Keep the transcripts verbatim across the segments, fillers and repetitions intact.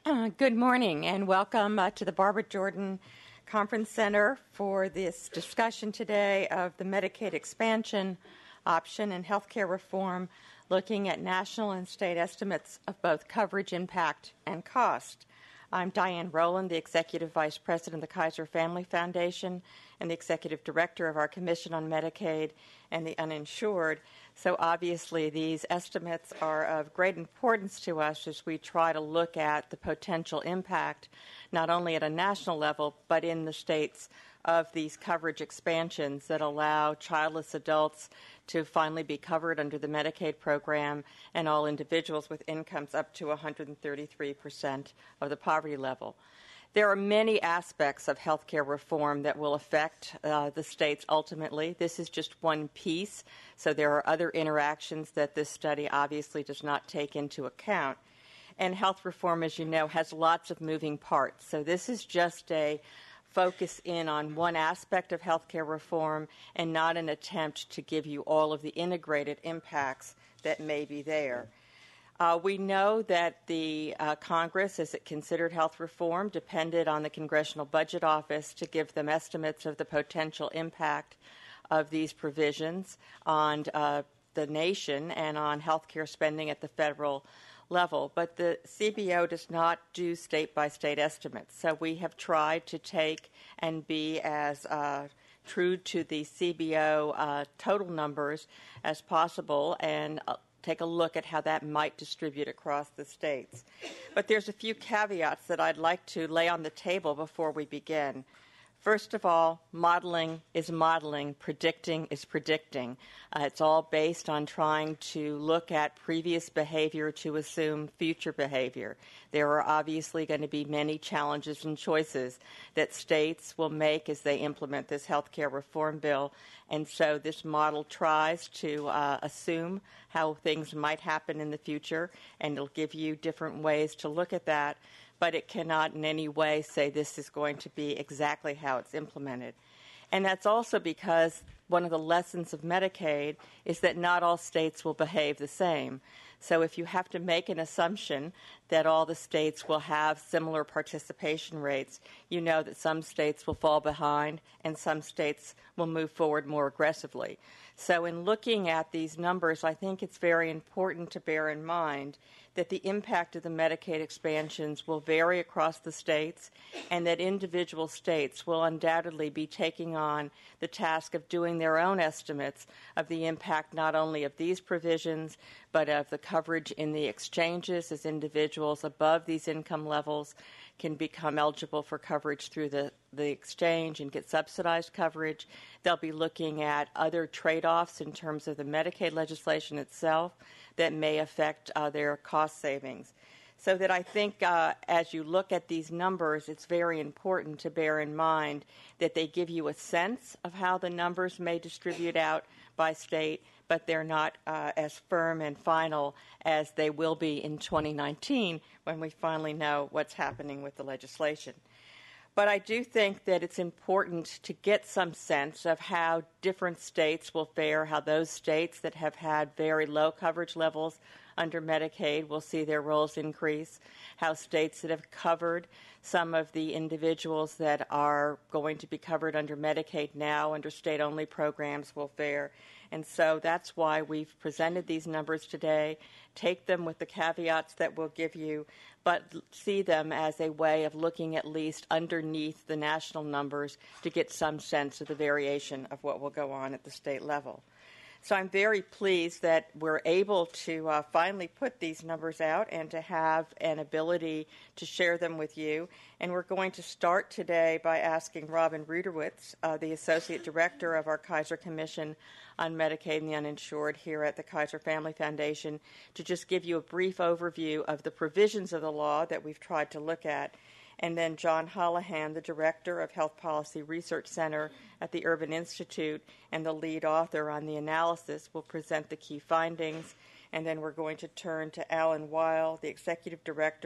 Uh, good morning and welcome uh, to the Barbara Jordan Conference Center for this discussion today of the Medicaid expansion option and healthcare reform, looking at national and state estimates of both coverage, impact, and cost. I'm Diane Rowland, the Executive Vice President of the Kaiser Family Foundation and the Executive Director of our Commission on Medicaid and the Uninsured. So obviously these estimates are of great importance to us as we try to look at the potential impact, not only at a national level, but in the states of these coverage expansions that allow childless adults to finally be covered under the Medicaid program and all individuals with incomes up to one hundred thirty-three percent of the poverty level. There are many aspects of healthcare reform that will affect uh, the states ultimately. This is just one piece, so there are other interactions that this study obviously does not take into account. And health reform, as you know, has lots of moving parts. So this is just a focus in on one aspect of healthcare reform and not an attempt to give you all of the integrated impacts that may be there. Uh, we know that the uh, Congress, as it considered health reform, depended on the Congressional Budget Office to give them estimates of the potential impact of these provisions on uh, the nation and on healthcare spending at the federal level. But the C B O does not do state-by-state estimates. So we have tried to take and be as uh, true to the C B O uh, total numbers as possible and uh, take a look at how that might distribute across the states. But there's a few caveats that I'd like to lay on the table before we begin. First of all, modeling is modeling, predicting is predicting. Uh, it's all based on trying to look at previous behavior to assume future behavior. There are obviously going to be many challenges and choices that states will make as they implement this health care reform bill, and so this model tries to uh, assume how things might happen in the future, and it'll give you different ways to look at that, but it cannot in any way say this is going to be exactly how it's implemented. And that's also because one of the lessons of Medicaid is that not all states will behave the same. So if you have to make an assumption that all the states will have similar participation rates, you know that some states will fall behind and some states will move forward more aggressively. So in looking at these numbers, I think it's very important to bear in mind that the impact of the Medicaid expansions will vary across the states and that individual states will undoubtedly be taking on the task of doing their own estimates of the impact not only of these provisions but of the coverage in the exchanges as individuals above these income levels can become eligible for coverage through the, the exchange and get subsidized coverage. They'll be looking at other trade-offs in terms of the Medicaid legislation itself that may affect uh, their cost savings. So that I think uh, as you look at these numbers, it's very important to bear in mind that they give you a sense of how the numbers may distribute out by state, but they're not uh, as firm and final as they will be in twenty nineteen when we finally know what's happening with the legislation. But I do think that it's important to get some sense of how different states will fare, how those states that have had very low coverage levels under Medicaid will see their rolls increase, how states that have covered some of the individuals that are going to be covered under Medicaid now under state-only programs will fare. And so that's why we've presented these numbers today. Take them with the caveats that we'll give you, but see them as a way of looking at least underneath the national numbers to get some sense of the variation of what will go on at the state level. So I'm very pleased that we're able to uh, finally put these numbers out and to have an ability to share them with you. And we're going to start today by asking Robin Ruderwitz, uh, the Associate Director of our Kaiser Commission on Medicaid and the Uninsured here at the Kaiser Family Foundation, to just give you a brief overview of the provisions of the law that we've tried to look at. And then John Holohan, the Director of Health Policy Research Center at the Urban Institute and the lead author on the analysis, will present the key findings. And then we're going to turn to Alan Weil, the Executive Director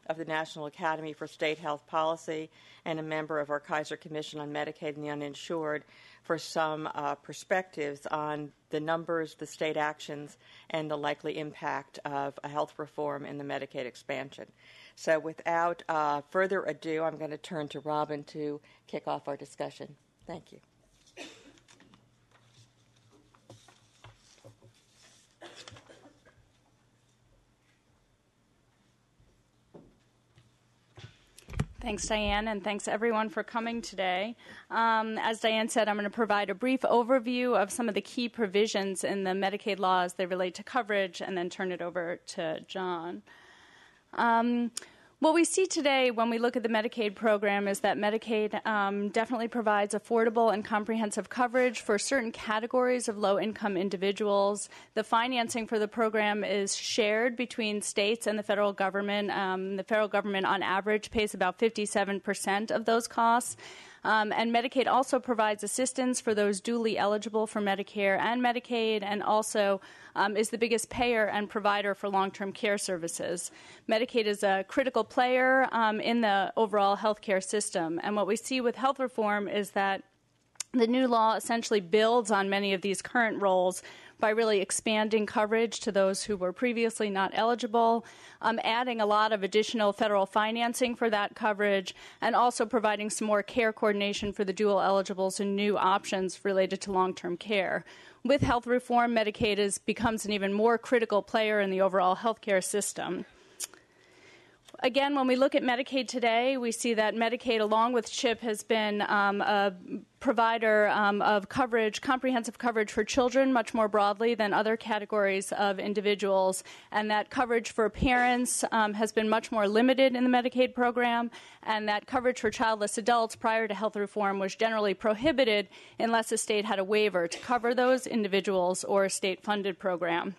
of the National Academy for State Health Policy and a member of our Kaiser Commission on Medicaid and the Uninsured for some uh, perspectives on the numbers, the state actions, and the likely impact of a health reform in the Medicaid expansion. So without uh, further ado, I'm going to turn to Robin to kick off our discussion. Thank you. Thanks, Diane, and thanks, everyone, for coming today. Um, as Diane said, I'm going to provide a brief overview of some of the key provisions in the Medicaid law as they relate to coverage, and then turn it over to John. Um, What we see today when we look at the Medicaid program is that Medicaid um, definitely provides affordable and comprehensive coverage for certain categories of low-income individuals. The financing for the program is shared between states and the federal government. Um, the federal government, on average, pays about fifty-seven percent of those costs. Um, and Medicaid also provides assistance for those duly eligible for Medicare and Medicaid, and also um, is the biggest payer and provider for long-term care services. Medicaid is a critical player um, in the overall healthcare system. And what we see with health reform is that the new law essentially builds on many of these current roles by really expanding coverage to those who were previously not eligible, um, adding a lot of additional federal financing for that coverage, and also providing some more care coordination for the dual eligibles and new options related to long-term care. With health reform, Medicaid is, becomes an even more critical player in the overall healthcare system. Again, when we look at Medicaid today, we see that Medicaid, along with CHIP, has been um, a provider um, of coverage, comprehensive coverage for children much more broadly than other categories of individuals, and that coverage for parents um, has been much more limited in the Medicaid program, and that coverage for childless adults prior to health reform was generally prohibited unless a state had a waiver to cover those individuals or a state-funded program.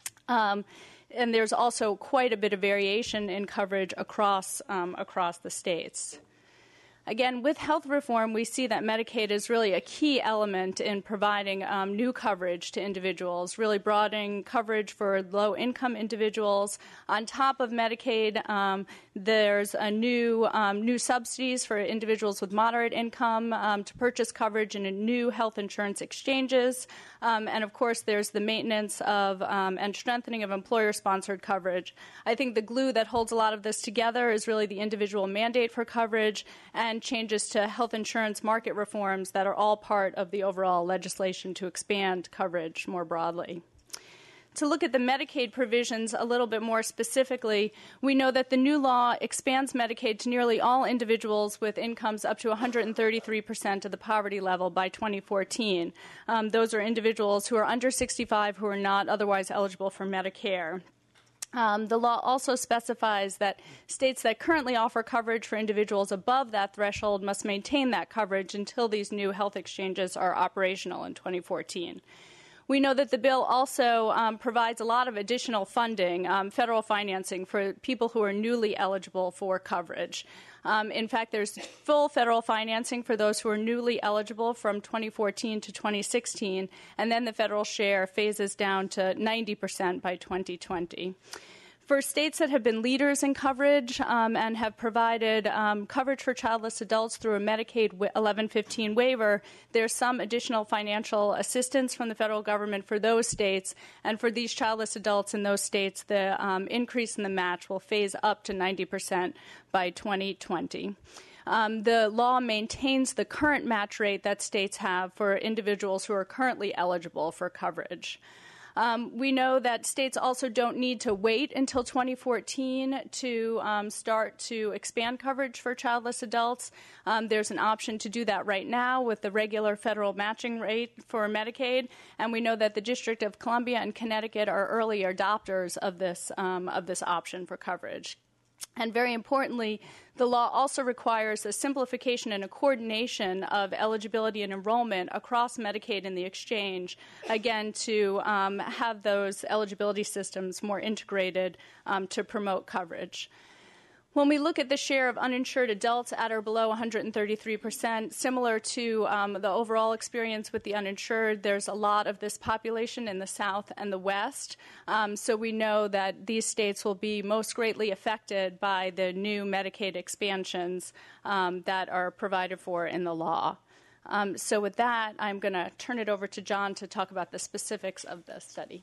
Um, And there's also quite a bit of variation in coverage across um, across the states. Again, with health reform, we see that Medicaid is really a key element in providing um, new coverage to individuals, really broadening coverage for low-income individuals. On top of Medicaid, um, there's a new um, new subsidies for individuals with moderate income um, to purchase coverage in a new health insurance exchanges. Um, and, of course, there's the maintenance of um, and strengthening of employer-sponsored coverage. I think the glue that holds a lot of this together is really the individual mandate for coverage and changes to health insurance market reforms that are all part of the overall legislation to expand coverage more broadly. To look at the Medicaid provisions a little bit more specifically, we know that the new law expands Medicaid to nearly all individuals with incomes up to one hundred thirty-three percent of the poverty level by twenty fourteen. Um, those are individuals who are under sixty-five who are not otherwise eligible for Medicare. Um, the law also specifies that states that currently offer coverage for individuals above that threshold must maintain that coverage until these new health exchanges are operational in twenty fourteen. We know that the bill also um, provides a lot of additional funding, um, federal financing, for people who are newly eligible for coverage. Um, in fact, there's full federal financing for those who are newly eligible from twenty fourteen to twenty sixteen, and then the federal share phases down to ninety percent by twenty twenty. For states that have been leaders in coverage um, and have provided um, coverage for childless adults through a Medicaid eleven fifteen waiver, there's some additional financial assistance from the federal government for those states. And for these childless adults in those states, the um, increase in the match will phase up to ninety percent by twenty twenty. Um, the law maintains the current match rate that states have for individuals who are currently eligible for coverage. Um, we know that states also don't need to wait until twenty fourteen to um, start to expand coverage for childless adults. Um, there's an option to do that right now with the regular federal matching rate for Medicaid, and we know that the District of Columbia and Connecticut are early adopters of this um, of this option for coverage. And very importantly, the law also requires a simplification and a coordination of eligibility and enrollment across Medicaid and the exchange, again, to um, have those eligibility systems more integrated um, to promote coverage. When we look at the share of uninsured adults at or below one hundred thirty-three percent, similar to um, the overall experience with the uninsured, there's a lot of this population in the South and the West. Um, so we know that these states will be most greatly affected by the new Medicaid expansions um, that are provided for in the law. Um, so with that, I'm going to turn it over to John to talk about the specifics of the study.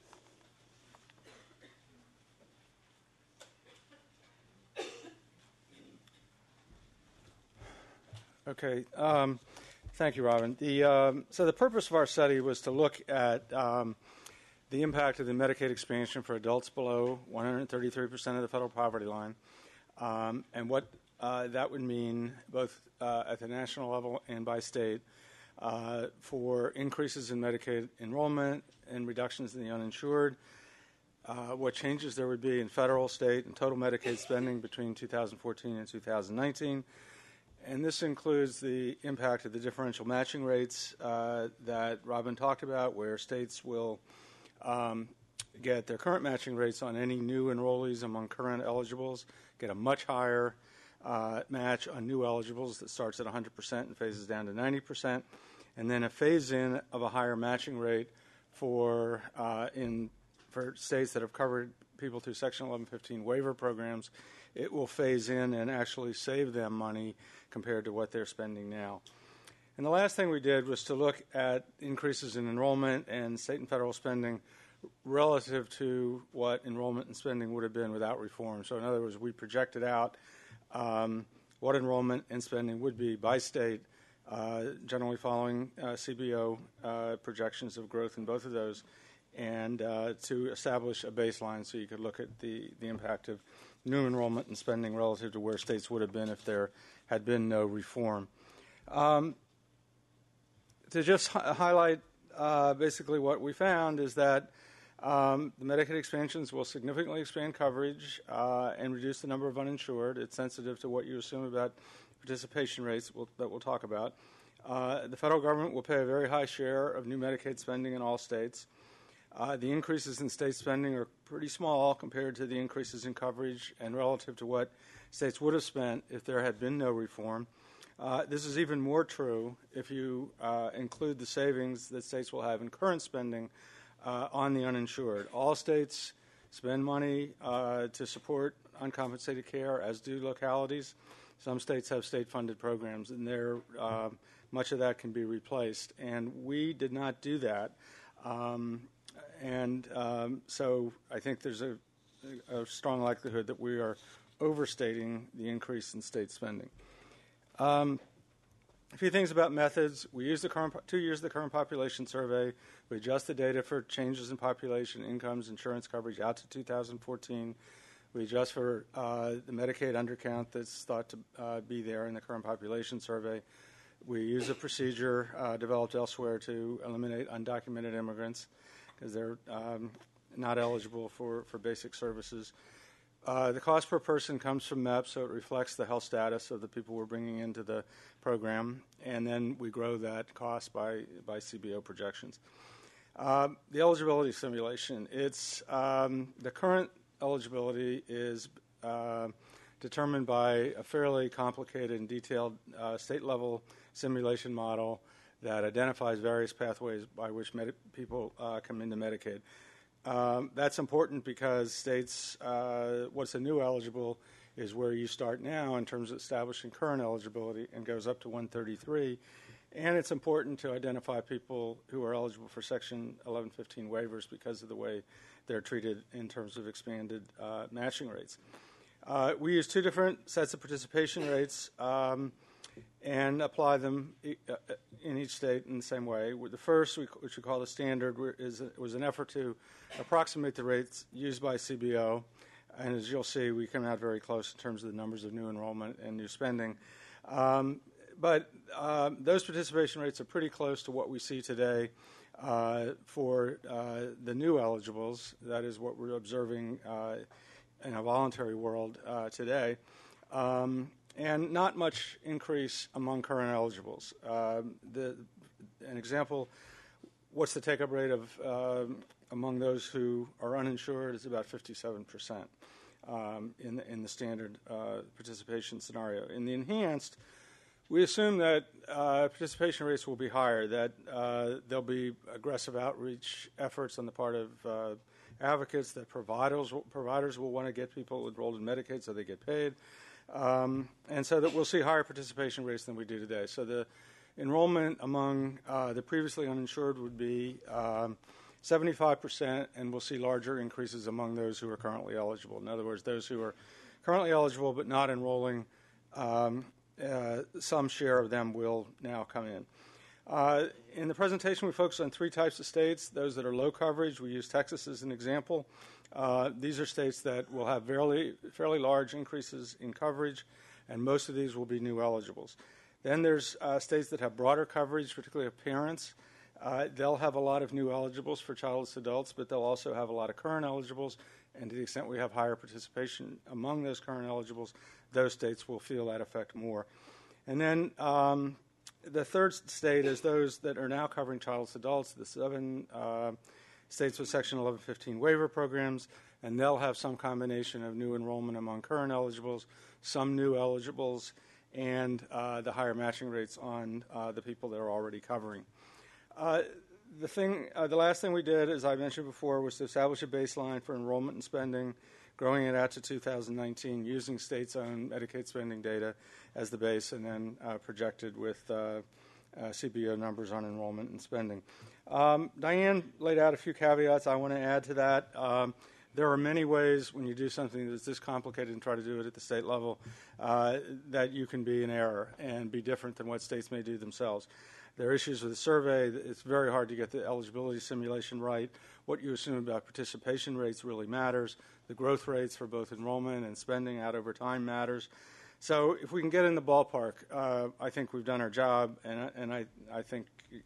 Okay. Um, thank you, Robin. The, um, so the purpose of our study was to look at um, the impact of the Medicaid expansion for adults below one hundred thirty-three percent of the federal poverty line um, and what uh, that would mean both uh, at the national level and by state uh, for increases in Medicaid enrollment and reductions in the uninsured, uh, what changes there would be in federal, state, and total Medicaid spending between two thousand fourteen and two thousand nineteen. And this includes the impact of the differential matching rates uh, that Robin talked about, where states will um, get their current matching rates on any new enrollees among current eligibles, get a much higher uh, match on new eligibles that starts at one hundred percent and phases down to ninety percent, and then a phase-in of a higher matching rate for uh, in for states that have covered people through Section eleven fifteen waiver programs. It will phase in and actually save them money compared to what they're spending now. And the last thing we did was to look at increases in enrollment and state and federal spending relative to what enrollment and spending would have been without reform. So in other words, we projected out um, what enrollment and spending would be by state, uh, generally following uh, C B O uh, projections of growth in both of those, and uh, to establish a baseline so you could look at the, the impact of new enrollment and spending relative to where states would have been if there had been no reform. Um, to just hi- highlight uh, basically what we found is that um, the Medicaid expansions will significantly expand coverage uh, and reduce the number of uninsured. It's sensitive to what you assume about participation rates we'll, that we'll talk about. Uh, the federal government will pay a very high share of new Medicaid spending in all states. Uh, the increases in state spending are pretty small compared to the increases in coverage and relative to what states would have spent if there had been no reform. Uh, this is even more true if you uh, include the savings that states will have in current spending uh, on the uninsured. All states spend money uh, to support uncompensated care, as do localities. Some states have state-funded programs, and there, uh, much of that can be replaced. And we did not do that. Um, And um, so I think there's a, a strong likelihood that we are overstating the increase in state spending. Um, a few things about methods. We use the current, two years of the current population survey. We adjust the data for changes in population, incomes, insurance coverage out to two thousand fourteen. We adjust for uh, the Medicaid undercount that's thought to uh, be there in the current population survey. We use a procedure uh, developed elsewhere to eliminate undocumented immigrants, because they're um, not eligible for, for basic services. Uh, the cost per person comes from M E P, so it reflects the health status of the people we're bringing into the program, and then we grow that cost by, by C B O projections. Uh, the eligibility simulation, it's um, the current eligibility is uh, determined by a fairly complicated and detailed uh, state-level simulation model that identifies various pathways by which med- people uh, come into Medicaid. Um, that's important because states, uh, what's a new eligible is where you start now in terms of establishing current eligibility and goes up to one thirty-three. And it's important to identify people who are eligible for Section eleven fifteen waivers because of the way they're treated in terms of expanded uh, matching rates. Uh, we use two different sets of participation rates. Um, and apply them in each state in the same way. The first, which we call the standard, is was an effort to approximate the rates used by C B O. And as you'll see, we come out very close in terms of the numbers of new enrollment and new spending. Um, but um, those participation rates are pretty close to what we see today uh, for uh, the new eligibles. That is what we're observing uh, in a voluntary world uh, today. Um, And not much increase among current eligibles. Um, the, an example, what's the take-up rate of um, among those who are uninsured is about fifty-seven percent. um, in, the, in the standard uh, participation scenario. In the enhanced, we assume that uh, participation rates will be higher, that uh, there'll be aggressive outreach efforts on the part of uh, advocates, that providers, providers will want to get people enrolled in Medicaid so they get paid, um, and so that we'll see higher participation rates than we do today. So the enrollment among uh, the previously uninsured would be um, seventy-five percent, and we'll see larger increases among those who are currently eligible. In other words, those who are currently eligible but not enrolling, um, uh, some share of them will now come in. Uh, in the presentation, we focus on three types of states. Those that are low coverage, we use Texas as an example. Uh, these are states that will have fairly, fairly large increases in coverage, and most of these will be new eligibles. Then there's uh, states that have broader coverage, particularly of parents. Uh, they'll have a lot of new eligibles for childless adults, but they'll also have a lot of current eligibles, and to the extent we have higher participation among those current eligibles, those states will feel that effect more. And then um, the third state is those that are now covering childless adults, the seven uh, states with Section eleven fifteen waiver programs, and they'll have some combination of new enrollment among current eligibles, some new eligibles, and uh, the higher matching rates on uh, the people that are already covering. Uh, the thing, uh, the last thing we did, as I mentioned before, was to establish a baseline for enrollment and spending, growing it out to two thousand nineteen, using states' own Medicaid spending data as the base, and then uh, projected with uh, uh, C B O numbers on enrollment and spending. Um, Diane laid out a few caveats I want to add to that. Um, There are many ways when you do something that's this complicated and try to do it at the state level uh, that you can be in error and be different than what states may do themselves. There are issues with the survey. It's very hard to get the eligibility simulation right. What you assume about participation rates really matters. The growth rates for both enrollment and spending out over time matters. So if we can get in the ballpark, uh, I think we've done our job, and, and I, I think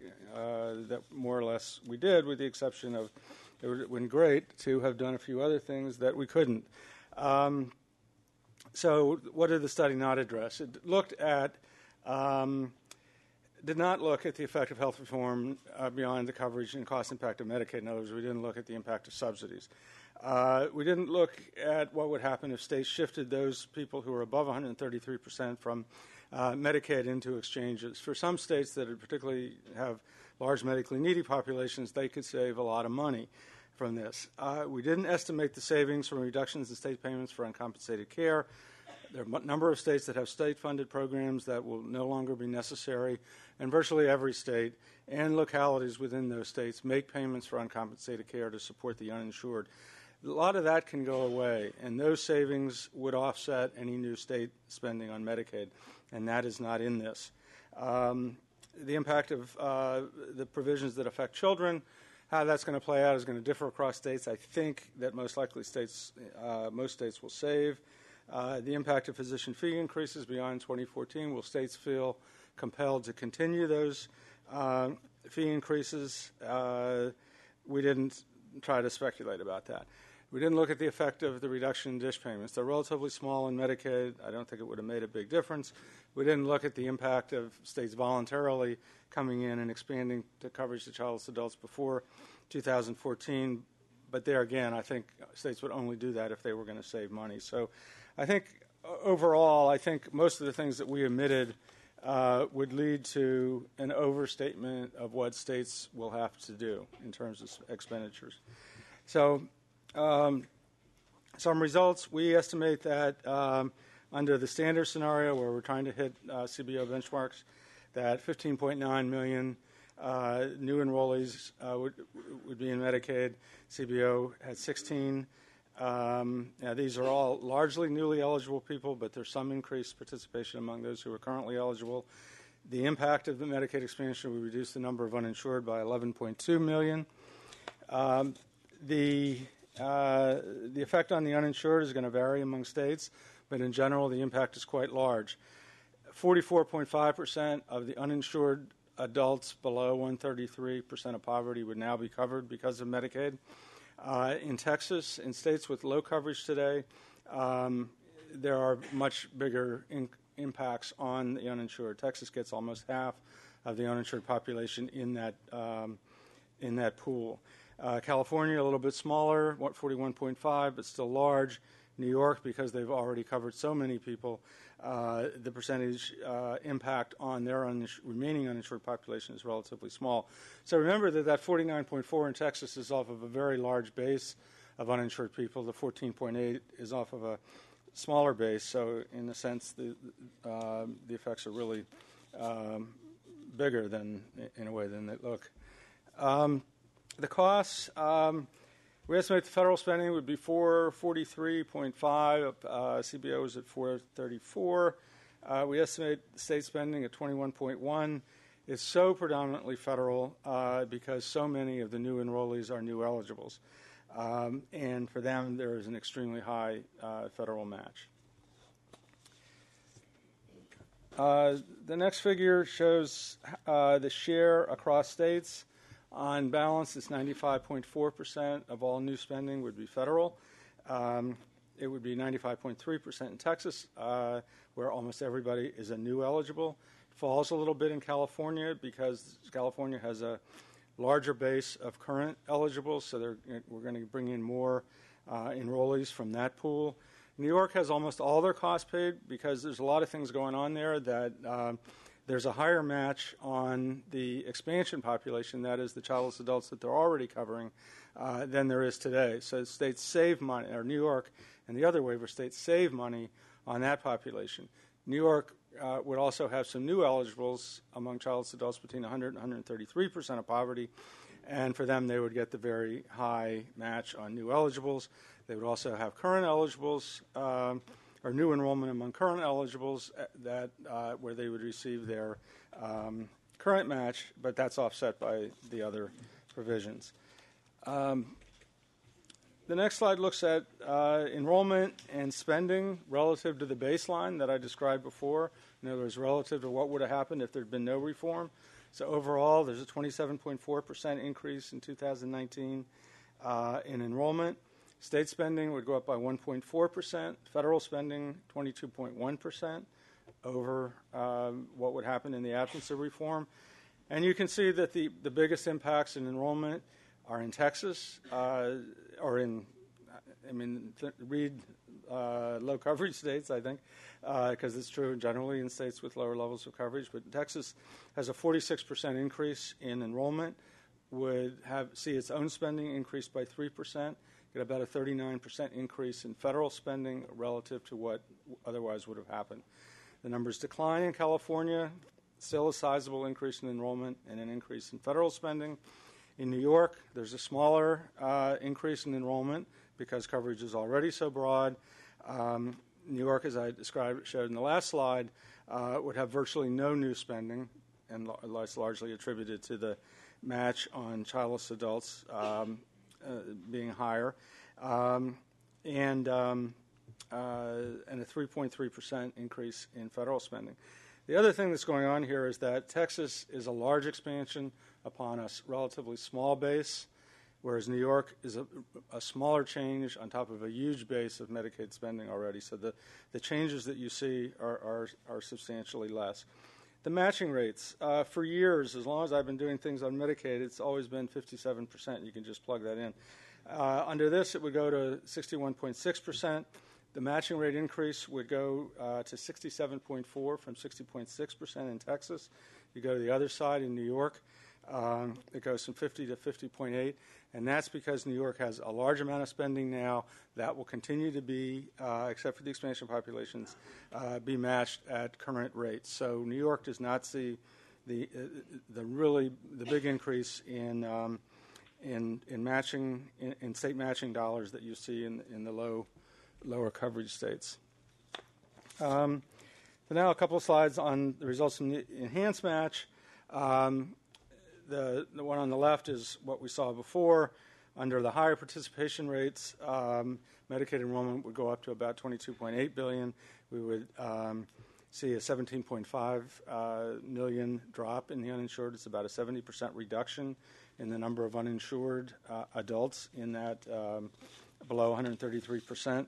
uh, that more or less we did, with the exception of it would have been great to have done a few other things that we couldn't. Um, so what did the study not address? It looked at, um, did not look at the effect of health reform uh, beyond the coverage and cost impact of Medicaid. In other words, we didn't look at the impact of subsidies. Uh, we didn't look at what would happen if states shifted those people who are above one hundred thirty-three percent from uh, Medicaid into exchanges. For some states that particularly have large medically needy populations, they could save a lot of money from this. Uh, we didn't estimate the savings from reductions in state payments for uncompensated care. There are a number of states that have state-funded programs that will no longer be necessary, and virtually every state and localities within those states make payments for uncompensated care to support the uninsured. A lot of that can go away, and those savings would offset any new state spending on Medicaid, and that is not in this. Um, the impact of uh, the provisions that affect children, how that's going to play out is going to differ across states. I think that most likely states, uh, most states will save. Uh, the impact of physician fee increases beyond twenty fourteen, will states feel compelled to continue those uh, fee increases? Uh, we didn't try to speculate about that. We didn't look at the effect of the reduction in dish payments. They're relatively small in Medicaid. I don't think it would have made a big difference. We didn't look at the impact of states voluntarily coming in and expanding the coverage to childless adults before two thousand fourteen. But there again, I think states would only do that if they were going to save money. So I think overall, I think most of the things that we omitted uh, would lead to an overstatement of what states will have to do in terms of expenditures. So um, some results, we estimate that um, under the standard scenario where we're trying to hit uh, C B O benchmarks, that fifteen point nine million uh, new enrollees uh, would, would be in Medicaid. C B O had sixteen. Um, now these are all largely newly eligible people, but there's some increased participation among those who are currently eligible. The impact of the Medicaid expansion would reduce the number of uninsured by eleven point two million. Um, the uh, the effect on the uninsured is going to vary among states, but in general, the impact is quite large. forty-four point five percent of the uninsured adults below one hundred thirty-three percent of poverty would now be covered because of Medicaid. Uh, in Texas, in states with low coverage today, um, there are much bigger in- impacts on the uninsured. Texas gets almost half of the uninsured population in that um, in that pool. Uh, California, a little bit smaller, forty-one point five, but still large. New York, because they've already covered so many people, uh, the percentage uh, impact on their unins- remaining uninsured population is relatively small. So remember that that forty-nine point four in Texas is off of a very large base of uninsured people. The fourteen point eight is off of a smaller base. So in a sense, the uh, the effects are really um, bigger than, in a way, than they look. Um, the costs, um, we estimate the federal spending would be four forty-three point five. Uh, C B O is at four thirty-four. Uh, we estimate state spending at twenty-one point one. It's so predominantly federal uh, because so many of the new enrollees are new eligibles. Um, and for them, there is an extremely high uh, federal match. Uh, the next figure shows uh, the share across states. On balance, it's ninety-five point four percent of all new spending would be federal. Um, it would be ninety-five point three percent in Texas, uh, where almost everybody is a new eligible. It falls a little bit in California because California has a larger base of current eligibles, so they're, we're going to bring in more uh, enrollees from that pool. New York has almost all their costs paid because there's a lot of things going on there that um, there's a higher match on the expansion population, that is the childless adults that they're already covering, uh, than there is today. So states save money, or New York and the other waiver states save money on that population. New York uh, would also have some new eligibles among childless adults between one hundred and one hundred thirty-three percent of poverty, and for them they would get the very high match on new eligibles. They would also have current eligibles, um, or new enrollment among current eligibles that uh, where they would receive their um, current match, but that's offset by the other provisions. Um, the next slide looks at uh, enrollment and spending relative to the baseline that I described before. In other words, relative to what would have happened if there had been no reform. So overall, there's a twenty-seven point four percent increase in two thousand nineteen uh, in enrollment. State spending would go up by one point four percent. Federal spending, twenty-two point one percent over um, what would happen in the absence of reform. And you can see that the, the biggest impacts in enrollment are in Texas, uh, or in, I mean, th- read uh, low coverage states, I think, because uh, it's true generally in states with lower levels of coverage. But Texas has a forty-six percent increase in enrollment, would have see its own spending increase by three percent, get about a thirty-nine percent increase in federal spending relative to what otherwise would have happened. The numbers decline in California, still a sizable increase in enrollment and an increase in federal spending. In New York, there's a smaller uh, increase in enrollment because coverage is already so broad. Um, New York, as I described, showed in the last slide, uh, would have virtually no new spending, and that's largely attributed to the match on childless adults um, uh, being higher, um, and um, uh, and a three point three percent increase in federal spending. The other thing that's going on here is that Texas is a large expansion upon a relatively small base, whereas New York is a, a smaller change on top of a huge base of Medicaid spending already. So the, the changes that you see are, are, are substantially less. The matching rates, uh, for years, as long as I've been doing things on Medicaid, it's always been fifty-seven percent. You can just plug that in. Uh, under this, it would go to sixty-one point six percent. The matching rate increase would go uh, to sixty-seven point four from sixty point six percent in Texas. You go to the other side in New York, um, it goes from fifty to fifty point eight, and that's because New York has a large amount of spending now that will continue to be, uh, except for the expansion populations, uh, be matched at current rates. So New York does not see the uh, the really the big increase in um, in in matching in, in state matching dollars that you see in in the low. lower coverage states. Um, so now a couple of slides on the results from the enhanced match. Um, the, the one on the left is what we saw before. Under the higher participation rates, um, Medicaid enrollment would go up to about twenty-two point eight billion dollars. We would um, see a seventeen point five uh, million drop in the uninsured. It's about a seventy percent reduction in the number of uninsured uh, adults in that um, below one hundred thirty-three percent.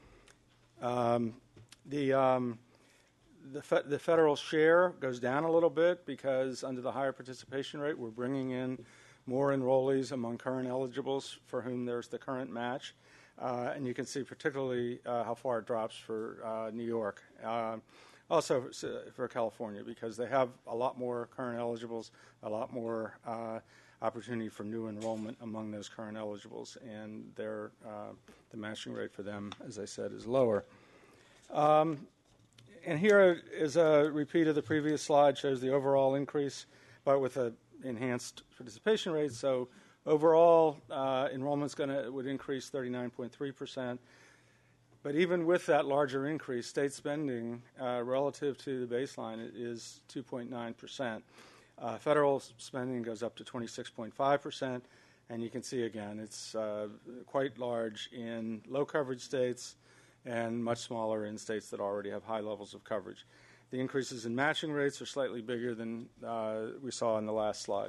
Um, the, um, the, fe- the federal share goes down a little bit because under the higher participation rate, we're bringing in more enrollees among current eligibles for whom there's the current match. Uh, and you can see particularly uh, how far it drops for uh, New York. Uh, also for California, because they have a lot more current eligibles, a lot more uh, opportunity for new enrollment among those current eligibles, and their, uh, the matching rate for them, as I said, is lower. Um, and here is a repeat of the previous slide, shows the overall increase, but with an enhanced participation rate. So overall, uh, enrollment's going to would increase thirty-nine point three percent. But even with that larger increase, state spending uh, relative to the baseline is two point nine percent. Uh, federal spending goes up to twenty-six point five percent, and you can see again it's uh, quite large in low coverage states and much smaller in states that already have high levels of coverage. The increases in matching rates are slightly bigger than uh, we saw in the last slide.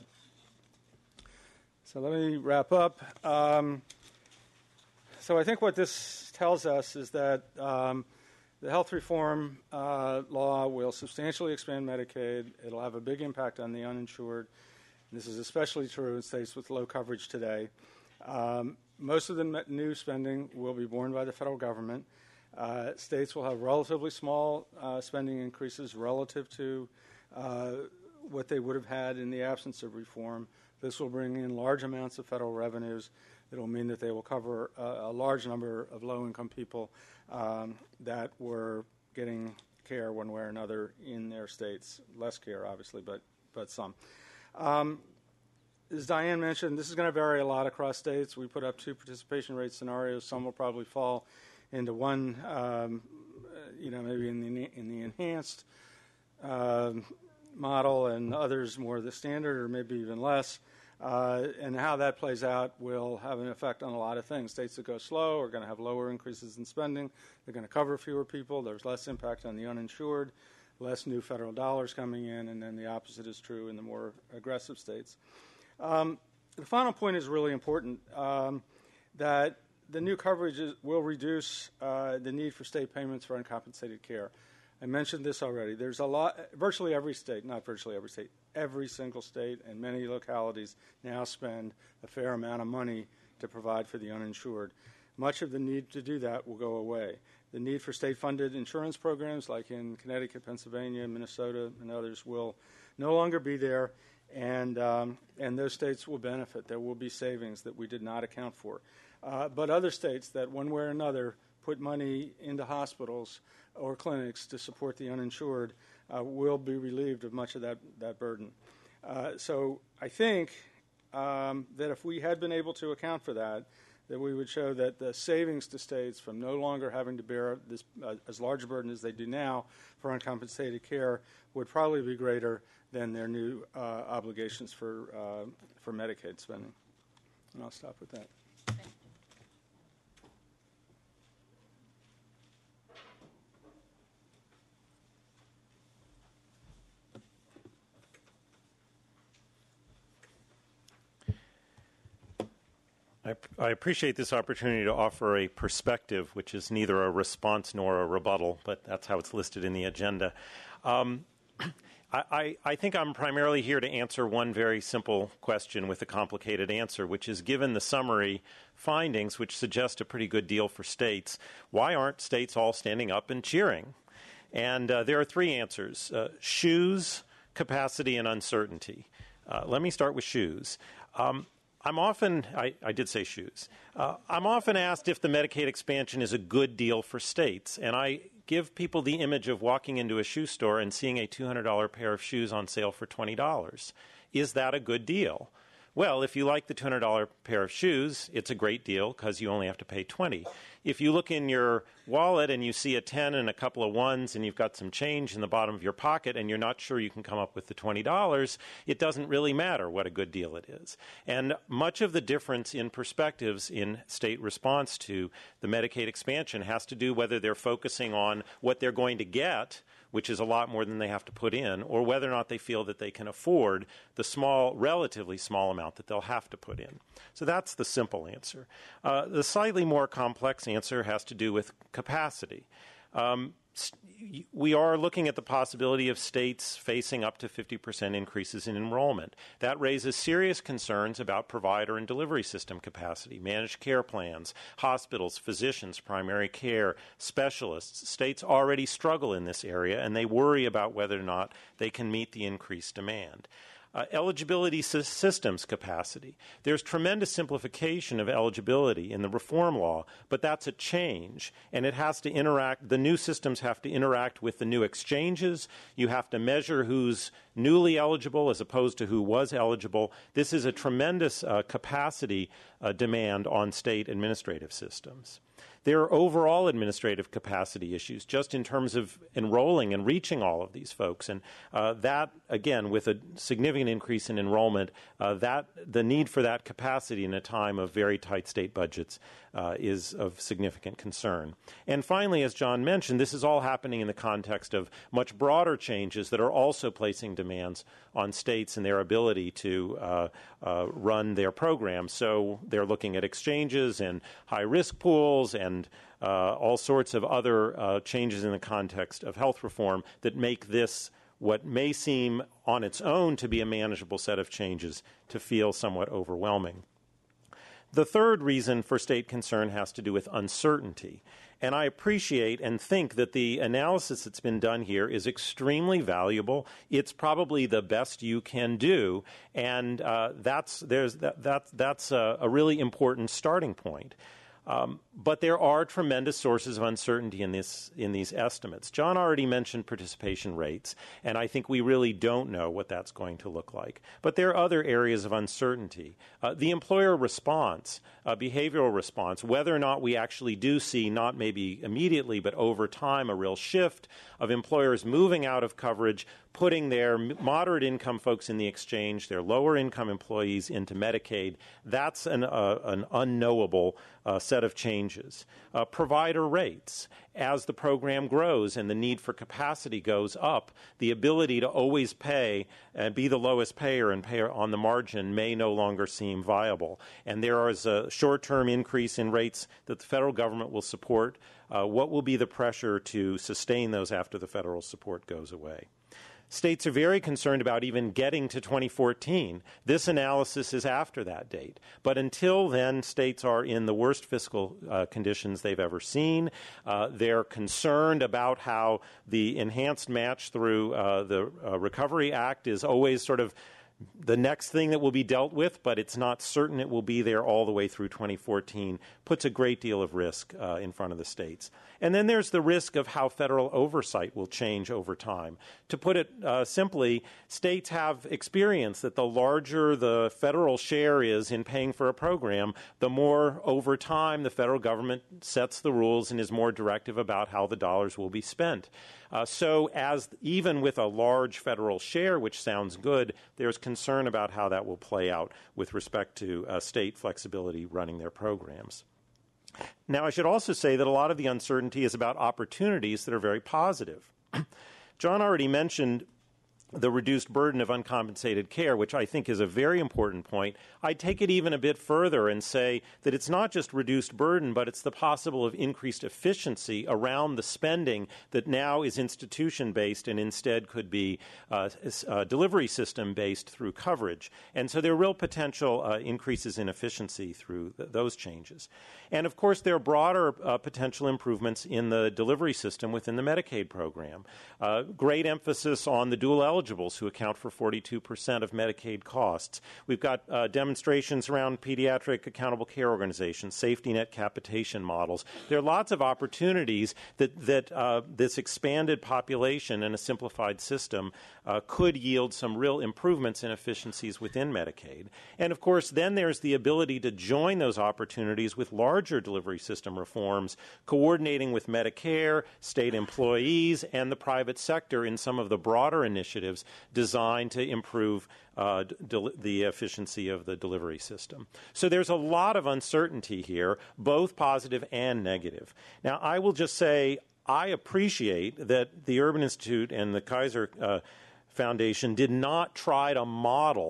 So let me wrap up. Um, so I think what this tells us is that um, the health reform uh, law will substantially expand Medicaid. It'll have a big impact on the uninsured. And this is especially true in states with low coverage today. Um, most of the new spending will be borne by the federal government. Uh, states will have relatively small uh, spending increases relative to uh, what they would have had in the absence of reform. This will bring in large amounts of federal revenues. It will mean that they will cover a, a large number of low-income people um, that were getting care one way or another in their states. Less care, obviously, but, but some. Um, as Diane mentioned, this is going to vary a lot across states. We put up two participation rate scenarios. Some will probably fall into one, um, you know, maybe in the in the enhanced uh, model, and others more the standard, or maybe even less. Uh, and how that plays out will have an effect on a lot of things. States that go slow are going to have lower increases in spending. They're going to cover fewer people. There's less impact on the uninsured, less new federal dollars coming in, and then the opposite is true in the more aggressive states. Um, the final point is really important, um, that the new coverage is, will reduce uh, the need for state payments for uncompensated care. I mentioned this already. There's a lot, virtually every state, not virtually every state, every single state and many localities now spend a fair amount of money to provide for the uninsured. Much of the need to do that will go away. The need for state-funded insurance programs like in Connecticut, Pennsylvania, Minnesota, and others will no longer be there, and, um, and those states will benefit. There will be savings that we did not account for. Uh, but other states that one way or another put money into hospitals or clinics to support the uninsured uh, will be relieved of much of that, that burden. Uh, so I think um, that if we had been able to account for that, that we would show that the savings to states from no longer having to bear this uh, as large a burden as they do now for uncompensated care would probably be greater than their new uh, obligations for, uh, for Medicaid spending. And I'll stop with that. I appreciate this opportunity to offer a perspective, which is neither a response nor a rebuttal, but that's how it's listed in the agenda. Um, I, I, I think I'm primarily here to answer one very simple question with a complicated answer, which is, given the summary findings, which suggest a pretty good deal for states, why aren't states all standing up and cheering? And uh, there are three answers: uh, shoes, capacity, and uncertainty. Uh, let me start with shoes. Um, I'm often, I, I did say shoes, uh, I'm often asked if the Medicaid expansion is a good deal for states, and I give people the image of walking into a shoe store and seeing a two hundred dollars pair of shoes on sale for twenty dollars. Is that a good deal? Well, if you like the two hundred dollars pair of shoes, it's a great deal because you only have to pay twenty dollars. If you look in your wallet and you see a ten and a couple of ones and you've got some change in the bottom of your pocket and you're not sure you can come up with the twenty dollars, it doesn't really matter what a good deal it is. And much of the difference in perspectives in state response to the Medicaid expansion has to do whether they're focusing on what they're going to get, which is a lot more than they have to put in, or whether or not they feel that they can afford the small, relatively small amount that they'll have to put in. So that's the simple answer. Uh, the slightly more complex answer has to do with capacity. Um, we are looking at the possibility of states facing up to fifty percent increases in enrollment. That raises serious concerns about provider and delivery system capacity, managed care plans, hospitals, physicians, primary care, specialists. States already struggle in this area, and they worry about whether or not they can meet the increased demand. Uh, eligibility systems capacity. There's tremendous simplification of eligibility in the reform law, but that's a change, and it has to interact, the new systems have to interact with the new exchanges. You have to measure who's newly eligible as opposed to who was eligible. This is a tremendous uh, capacity uh, demand on state administrative systems. There are overall administrative capacity issues just in terms of enrolling and reaching all of these folks. And uh, that, again, with a significant increase in enrollment, uh, that the need for that capacity in a time of very tight state budgets uh, is of significant concern. And finally, as John mentioned, this is all happening in the context of much broader changes that are also placing demands on states and their ability to uh, uh, run their programs. So they're looking at exchanges and high-risk pools and uh, all sorts of other uh, changes in the context of health reform that make this what may seem on its own to be a manageable set of changes to feel somewhat overwhelming. The third reason for state concern has to do with uncertainty. And I appreciate and think that the analysis that's been done here is extremely valuable. It's probably the best you can do, and uh, that's, there's, that, that, that's a, a really important starting point. Um, but there are tremendous sources of uncertainty in, this, in these estimates. John already mentioned participation rates, and I think we really don't know what that's going to look like. But there are other areas of uncertainty. Uh, the employer response, uh, behavioral response, whether or not we actually do see, not maybe immediately, but over time, a real shift of employers moving out of coverage, putting their moderate income folks in the exchange, their lower income employees into Medicaid. That's an, uh, an unknowable uh, set of changes. Uh, provider rates. As the program grows and the need for capacity goes up, the ability to always pay and be the lowest payer and pay on the margin may no longer seem viable. And there is a short-term increase in rates that the federal government will support. Uh, what will be the pressure to sustain those after the federal support goes away? States are very concerned about even getting to twenty fourteen. This analysis is after that date. But until then, states are in the worst fiscal uh, conditions they've ever seen. Uh, they're concerned about how the enhanced match through uh, the uh, Recovery Act is always sort of the next thing that will be dealt with, but it's not certain it will be there all the way through twenty fourteen, puts a great deal of risk uh, in front of the states. And then there's the risk of how federal oversight will change over time. To put it uh, simply, states have experience that the larger the federal share is in paying for a program, the more over time the federal government sets the rules and is more directive about how the dollars will be spent. Uh, so as even with a large federal share, which sounds good, there's concern about how that will play out with respect to uh, state flexibility running their programs. Now, I should also say that a lot of the uncertainty is about opportunities that are very positive. John already mentioned the reduced burden of uncompensated care, which I think is a very important point. I'd take it even a bit further and say that it's not just reduced burden, but it's the possible of increased efficiency around the spending that now is institution-based and instead could be uh, uh, delivery system-based through coverage. And so there are real potential uh, increases in efficiency through th- those changes. And, of course, there are broader uh, potential improvements in the delivery system within the Medicaid program. Uh, great emphasis on the dual eligibles, who account for forty-two percent of Medicaid costs. We've got uh, demonstrations around pediatric accountable care organizations, safety net capitation models. There are lots of opportunities that, that uh, this expanded population and a simplified system uh, could yield some real improvements in efficiencies within Medicaid. And, of course, then there's the ability to join those opportunities with larger delivery system reforms, coordinating with Medicare, state employees, and the private sector in some of the broader initiatives designed to improve uh, del- the efficiency of the delivery system. So there's a lot of uncertainty here, both positive and negative. Now, I will just say I appreciate that the Urban Institute and the Kaiser uh, Foundation did not try to model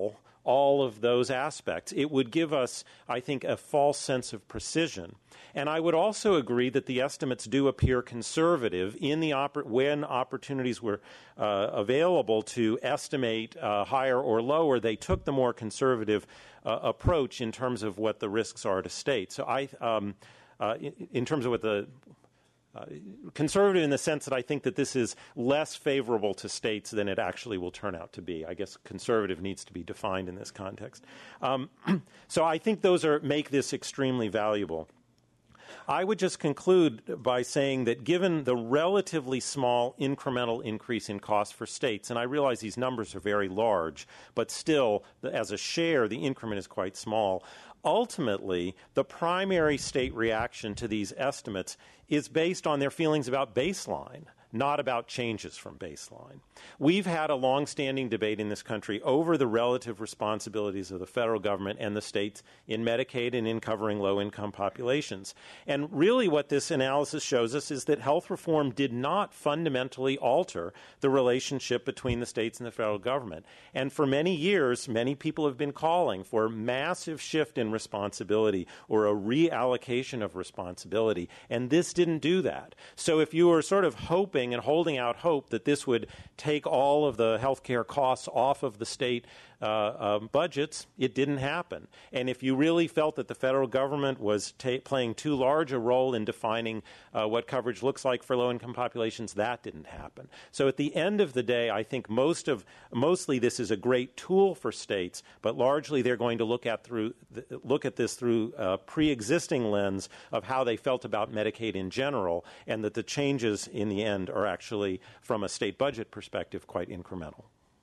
all of those aspects. It would give us, I think, a false sense of precision. And I would also agree that the estimates do appear conservative in the oppor- when opportunities were uh, available to estimate uh, higher or lower. They took the more conservative uh, approach in terms of what the risks are to states. So I, um, uh, in, in terms of what the Uh, conservative in the sense that I think that this is less favorable to states than it actually will turn out to be. I guess conservative needs to be defined in this context. Um, so I think those are make this extremely valuable. I would just conclude by saying that given the relatively small incremental increase in cost for states, and I realize these numbers are very large, but still, as a share, the increment is quite small. Ultimately, the primary state reaction to these estimates is based on their feelings about baseline, not about changes from baseline. We've had a long-standing debate in this country over the relative responsibilities of the federal government and the states in Medicaid and in covering low-income populations. And really what this analysis shows us is that health reform did not fundamentally alter the relationship between the states and the federal government. And for many years, many people have been calling for a massive shift in responsibility or a reallocation of responsibility, and this didn't do that. So if you were sort of hoping and holding out hope that this would take all of the health care costs off of the state uh, um, budgets, it didn't happen. And if you really felt that the federal government was ta- playing too large a role in defining uh, what coverage looks like for low-income populations, that didn't happen. So at the end of the day, I think most of mostly this is a great tool for states, but largely they're going to look at through th- look at this through a pre-existing lens of how they felt about Medicaid in general, and that the changes in the end are actually, from a state budget perspective, quite incremental.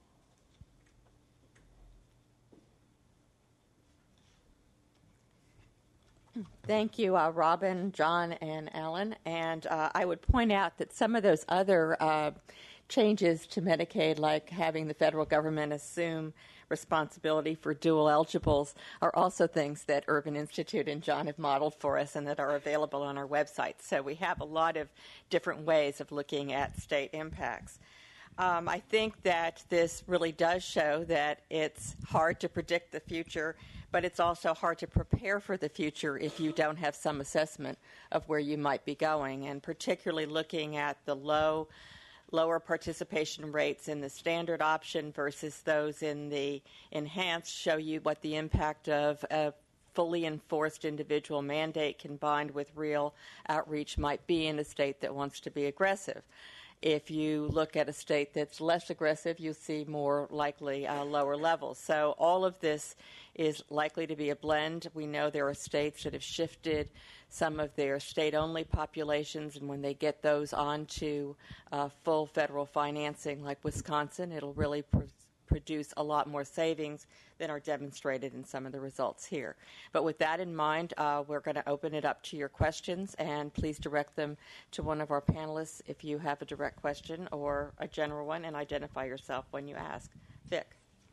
Thank you, uh, Robin, John, and Alan. And uh, I would point out that some of those other uh, changes to Medicaid, like having the federal government assume responsibility for dual eligibles, are also things that Urban Institute and John have modeled for us and that are available on our website. So we have a lot of different ways of looking at state impacts. Um, I think that this really does show that it's hard to predict the future, but it's also hard to prepare for the future if you don't have some assessment of where you might be going, and particularly looking at the low, lower participation rates in the standard option versus those in the enhanced show you what the impact of a fully enforced individual mandate combined with real outreach might be in a state that wants to be aggressive. If you look at a state that's less aggressive, you'll see more likely uh, lower levels. So all of this is likely to be a blend. We know there are states that have shifted some of their state-only populations, and when they get those onto uh, full federal financing, like Wisconsin, it'll really pr- produce a lot more savings than are demonstrated in some of the results here. But with that in mind, uh, we're going to open it up to your questions, and please direct them to one of our panelists if you have a direct question or a general one, and identify yourself when you ask. Vic.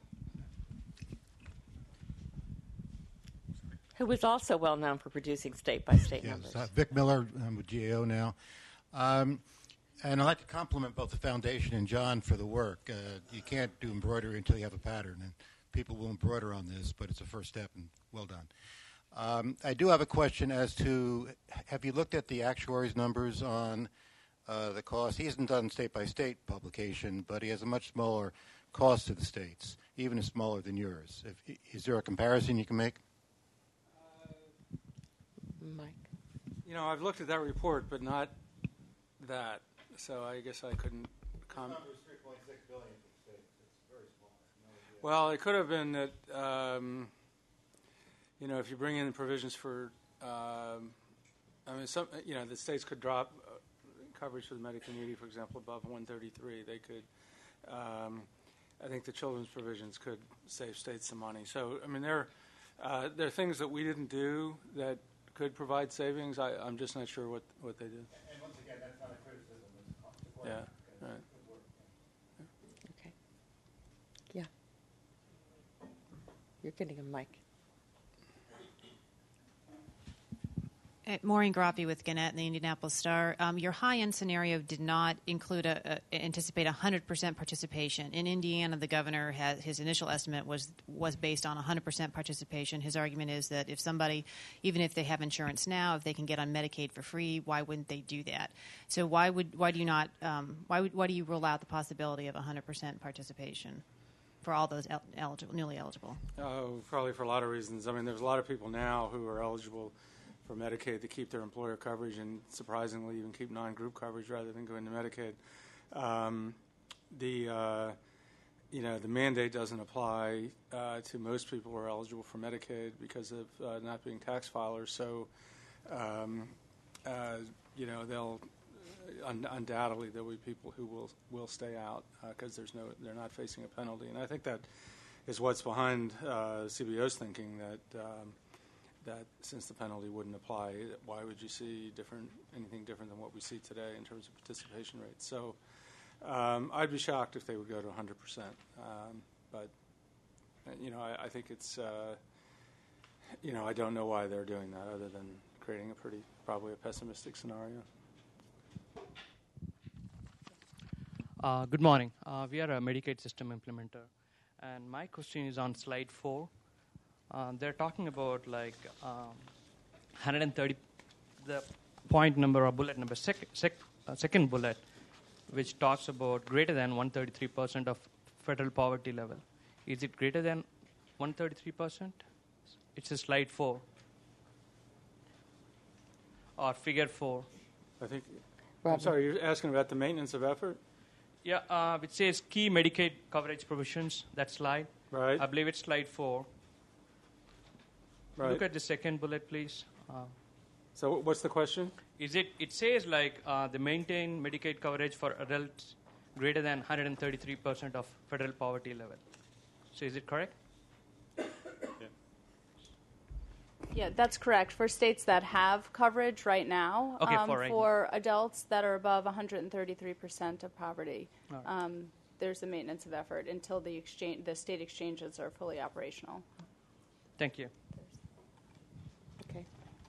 Who was also well known for producing state-by-state yes, numbers. Uh, Vic Miller, I'm with G A O now. Um, And I'd like to compliment both the foundation and John for the work. Uh, you can't do embroidery until you have a pattern, and people will embroider on this, but it's a first step, and well done. Um, I do have a question as to, have you looked at the actuary's numbers on uh, the cost? He hasn't done state-by-state publication, but he has a much smaller cost to the states, even smaller than yours. If, is there a comparison you can make? Uh, Mike. You know, I've looked at that report, but not that. So I guess I couldn't comment. The number is three point six billion dollars for the states. It's very small. No, well, it could have been that, um, you know, if you bring in provisions for, um, I mean, some, you know, the states could drop uh, coverage for the medical needy, for example, above one thirty-three. They could, um, I think the children's provisions could save states some money. So, I mean, there, uh, there are things that we didn't do that could provide savings. I, I'm just not sure what, what they did. and once again, that's not a criticism. Yeah, right. Okay. Yeah. You're getting a mic. Uh, Maureen Graffi with Gannett and the Indianapolis Star. Um, your high-end scenario did not include a, a anticipate one hundred percent participation. In Indiana, the governor has his initial estimate was was based on one hundred percent participation. His argument is that if somebody, even if they have insurance now, if they can get on Medicaid for free, why wouldn't they do that? So why would why do you not um, why would why do you rule out the possibility of one hundred percent participation for all those el- eligible, newly eligible? Oh, probably for a lot of reasons. I mean, there's a lot of people now who are eligible for Medicaid to keep their employer coverage and surprisingly even keep non-group coverage rather than go into Medicaid. Um, the uh, you know the mandate doesn't apply uh, to most people who are eligible for Medicaid because of uh, not being tax filers. So um, uh, you know they'll un- undoubtedly there'll be people who will will stay out because uh, there's no they're not facing a penalty. And I think that is what's behind uh, C B O's thinking that. Um, that since the penalty wouldn't apply, why would you see different anything different than what we see today in terms of participation rates? So um, I'd be shocked if they would go to one hundred percent. Um, but, you know, I, I think it's, uh, you know, I don't know why they're doing that other than creating a pretty, probably a pessimistic scenario. Uh, good morning. Uh, we are a Medicaid system implementer. And my question is on slide four. Uh, they're talking about like um, one hundred thirty, the point number or bullet number, sec, sec, uh, second bullet, which talks about greater than one hundred thirty-three percent of federal poverty level. Is it greater than one hundred thirty-three percent? It's a slide four. Or figure four. I think, Robert. I'm sorry, you're asking about the maintenance of effort? Yeah, uh, it says key Medicaid coverage provisions, that slide. Right. I believe it's slide four. Right. Look at the second bullet, please. Uh, So what's the question? is it? It says like uh, the maintain Medicaid coverage for adults greater than one hundred thirty-three percent of federal poverty level. So is it correct? Yeah, that's correct. For states that have coverage right now, Okay, um, for right for adults that are above one hundred thirty-three percent of poverty, All right. um, there's a maintenance of effort until the exchange, the state exchanges are fully operational. Thank you. Okay.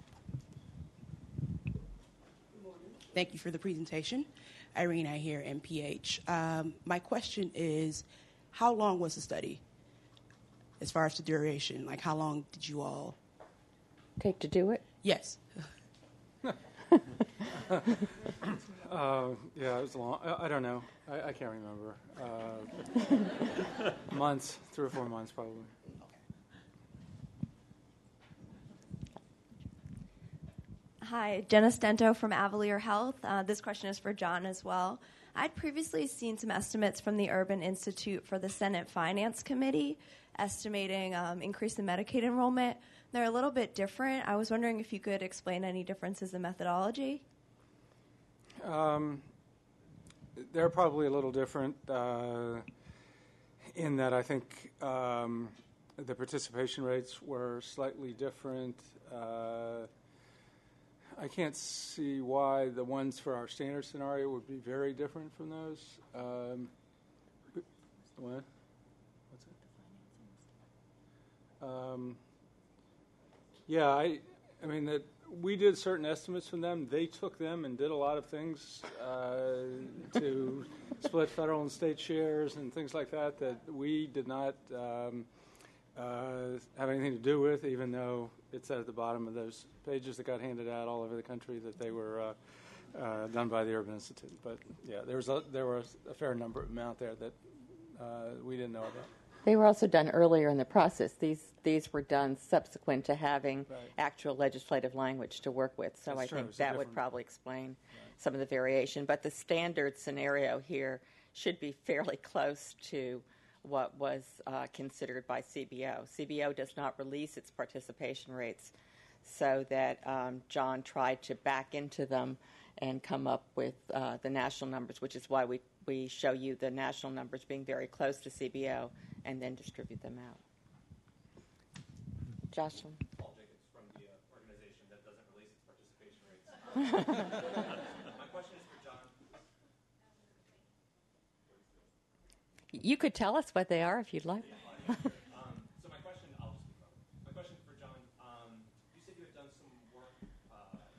Thank you for the presentation. Irene, I hear M P H. Um, my question is, how long was the study as far as the duration? Like, how long did you all? Take to do it? Yes. Uh, yeah, it was long. I, I don't know. I, I can't remember. Uh, months, three or four months probably. Hi, Jenna Stento from Avalier Health. Uh, this question is for John as well. I'd previously seen some estimates from the Urban Institute for the Senate Finance Committee estimating um, increase in Medicaid enrollment. They're a little bit different. I was wondering if you could explain any differences in methodology. Um, they're probably a little different uh, in that I think um, the participation rates were slightly different. Uh, I can't see why the ones for our standard scenario would be very different from those. Um, what? What's it? Um, yeah, I, I mean that we did certain estimates from them. They took them and did a lot of things uh, to split federal and state shares and things like that that we did not um, uh, have anything to do with, even though it said at the bottom of those pages that got handed out all over the country that they were uh, uh, done by the Urban Institute. But yeah, there was a, there was a fair number amount there that uh, we didn't know about. They were also done earlier in the process. These these were done subsequent to having Right. actual legislative language to work with. So That's I true. think It's a that would different- probably explain some of the variation. But the standard scenario here should be fairly close to what was uh, considered by C B O. C B O does not release its participation rates, so that um, John tried to back into them and come up with uh, the national numbers, which is why we, we show you the national numbers being very close to C B O and then distribute them out. Joshua? Paul Jacobs from the uh, organization that doesn't release its participation rates. My question is for John. You could tell us what they are if you'd like. um, so my question, I'll just, my question for John. Um, you said you had done some work uh,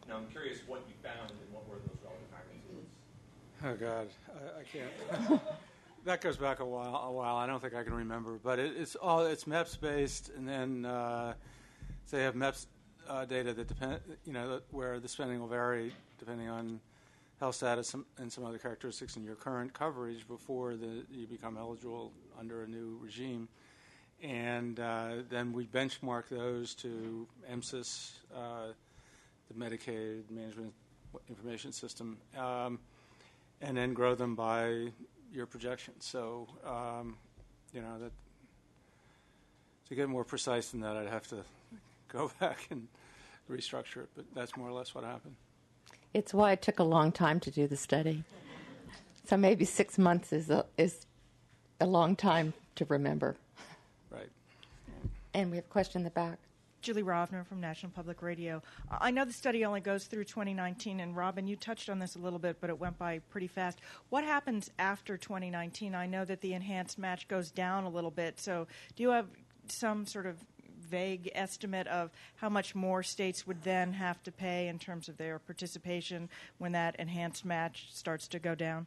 Now, I'm curious what you found and what were those relevant magnitudes. Oh God, I, I can't. That goes back a while. A while. I don't think I can remember, but it, it's all it's MEPS based, and then uh, so they have MEPS uh, data that depend, you know, where the spending will vary depending on health status and some other characteristics in your current coverage before the, you become eligible under a new regime, and uh, then we benchmark those to M S I S, uh, the Medicaid Management Information System, um, and then grow them by your projections. So, um, you know, that to get more precise than that, I'd have to go back and restructure it. But that's more or less what happened. It's why it took a long time to do the study. So maybe six months is a, is a long time to remember. Right. And we have a question in the back. Julie Rovner from National Public Radio. I know the study only goes through twenty nineteen, and Robin, you touched on this a little bit, but it went by pretty fast. What happens after twenty nineteen? I know that the enhanced match goes down a little bit, so do you have some sort of vague estimate of how much more states would then have to pay in terms of their participation when that enhanced match starts to go down?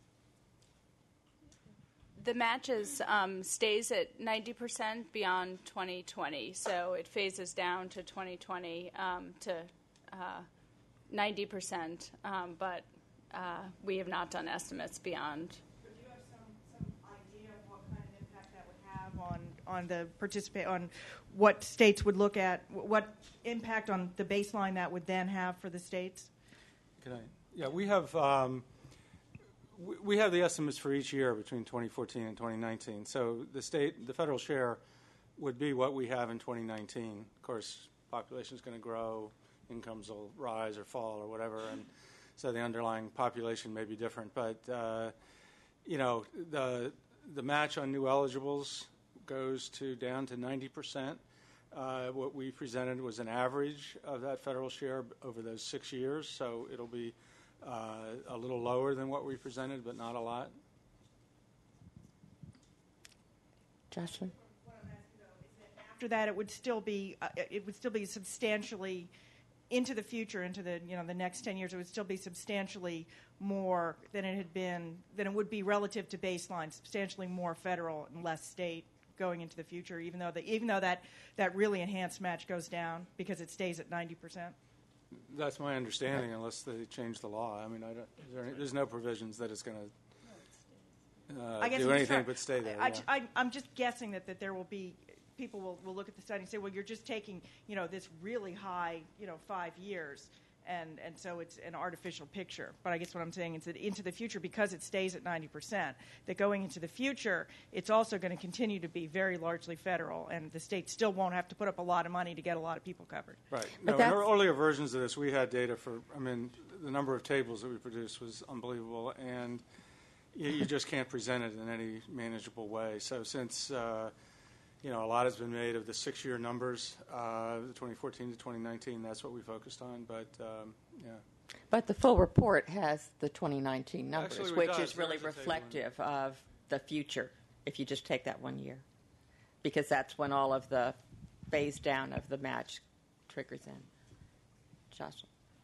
The matches um, stays at ninety percent beyond twenty twenty, so it phases down to twenty twenty um, to uh, ninety percent, um, but uh, we have not done estimates beyond. But do you have some, some idea of what kind of impact that would have on, on the participate on what states would look at, what impact on the baseline that would then have for the states? Can I? Yeah, we have. Um, We have the estimates for each year between twenty fourteen and twenty nineteen. So the state, the federal share would be what we have in twenty nineteen. Of course, population is going to grow, incomes will rise or fall or whatever, and so the underlying population may be different. But uh, you know, the the match on new eligibles goes to down to ninety percent. Uh, what we presented was an average of that federal share over those six years, so it'll be Uh, a little lower than what we presented, but not a lot. Jocelyn? After that, it would still be uh, it would still be substantially into the future, into the you know the next ten years. It would still be substantially more than it had been than it would be relative to baseline. Substantially more federal and less state going into the future, even though the, even though that that really enhanced match goes down because it stays at ninety percent. That's my understanding, unless they change the law. I mean, I don't, is there any, there's no provisions that it's going to uh, do anything trying, but stay there. I, yeah. I, I'm just guessing that, that there will be people will, will look at the study and say, well, you're just taking you know this really high you know five years, and and so it's an artificial picture. But I guess what I'm saying is that into the future, because it stays at ninety percent, that going into the future, it's also going to continue to be very largely federal, and the states still won't have to put up a lot of money to get a lot of people covered. Right. No, in earlier versions of this, we had data for, I mean, the number of tables that we produced was unbelievable, and you, you just can't present it in any manageable way. So since, uh, you know, a lot has been made of the six-year numbers, uh, the twenty fourteen to twenty nineteen, that's what we focused on, but, um, yeah. But the full report has the twenty nineteen numbers, Actually, which does. is really There's a table reflective of the future if you just take that one year, because that's when all of the phase down of the match triggers in. Jocelyn.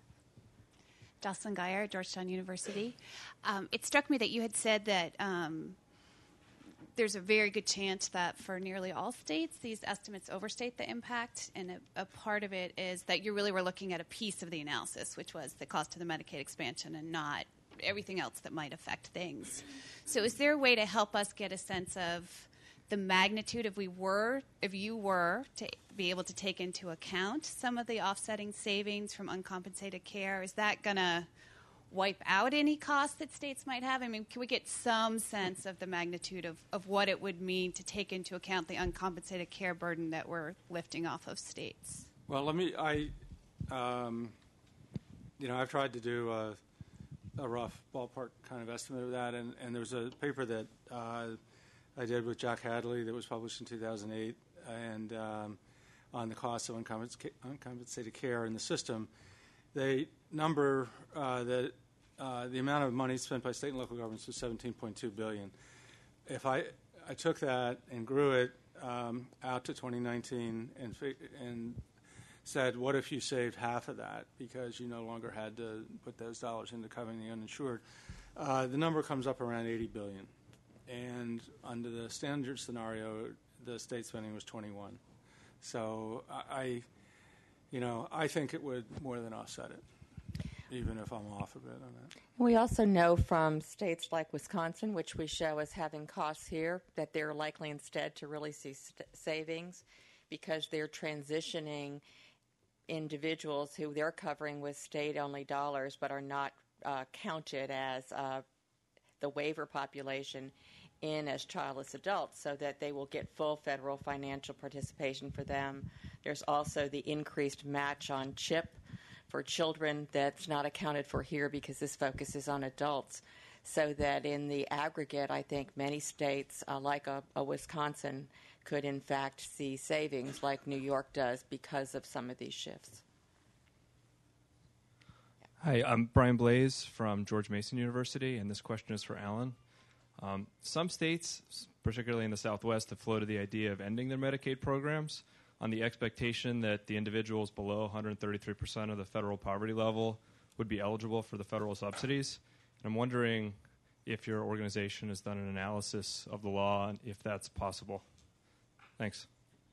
Jocelyn Geyer, Georgetown University. Um, it struck me that you had said that um, there's a very good chance that for nearly all states, these estimates overstate the impact, and a, a part of it is that you really were looking at a piece of the analysis, which was the cost of the Medicaid expansion and not everything else that might affect things. So is there a way to help us get a sense of the magnitude if we were, if you were to be able to take into account some of the offsetting savings from uncompensated care? Is that going to wipe out any costs that states might have? I mean, can we get some sense of the magnitude of, of what it would mean to take into account the uncompensated care burden that we're lifting off of states? Well, let me, I, um, you know, I've tried to do a, a rough ballpark kind of estimate of that, and, and there was a paper that uh, I did with Jack Hadley that was published in two thousand eight, and um, on the cost of uncompensated, uncompensated care in the system. They number uh, that uh, the amount of money spent by state and local governments was seventeen point two billion dollars. If I I took that and grew it um, out to twenty nineteen and and said, what if you saved half of that because you no longer had to put those dollars into covering the uninsured? Uh, the number comes up around eighty billion dollars. And under the standard scenario, the state spending was twenty-one. So I, you know, I think it would more than offset it, even if I'm off a bit on that. We also know from states like Wisconsin, which we show as having costs here, that they're likely instead to really see st- savings because they're transitioning individuals who they're covering with state-only dollars but are not uh, counted as uh, the waiver population in as childless adults, so that they will get full federal financial participation for them. There's also the increased match on CHIP for children that's not accounted for here because this focuses on adults, so that in the aggregate, I think many states, uh, like a, a Wisconsin, could in fact see savings like New York does because of some of these shifts. Hi, I'm Brian Blaze from George Mason University, and this question is for Alan. Um, some states, particularly in the Southwest, have floated the idea of ending their Medicaid programs on the expectation that the individuals below one hundred thirty-three percent of the federal poverty level would be eligible for the federal subsidies. And I'm wondering if your organization has done an analysis of the law and if that's possible. Thanks.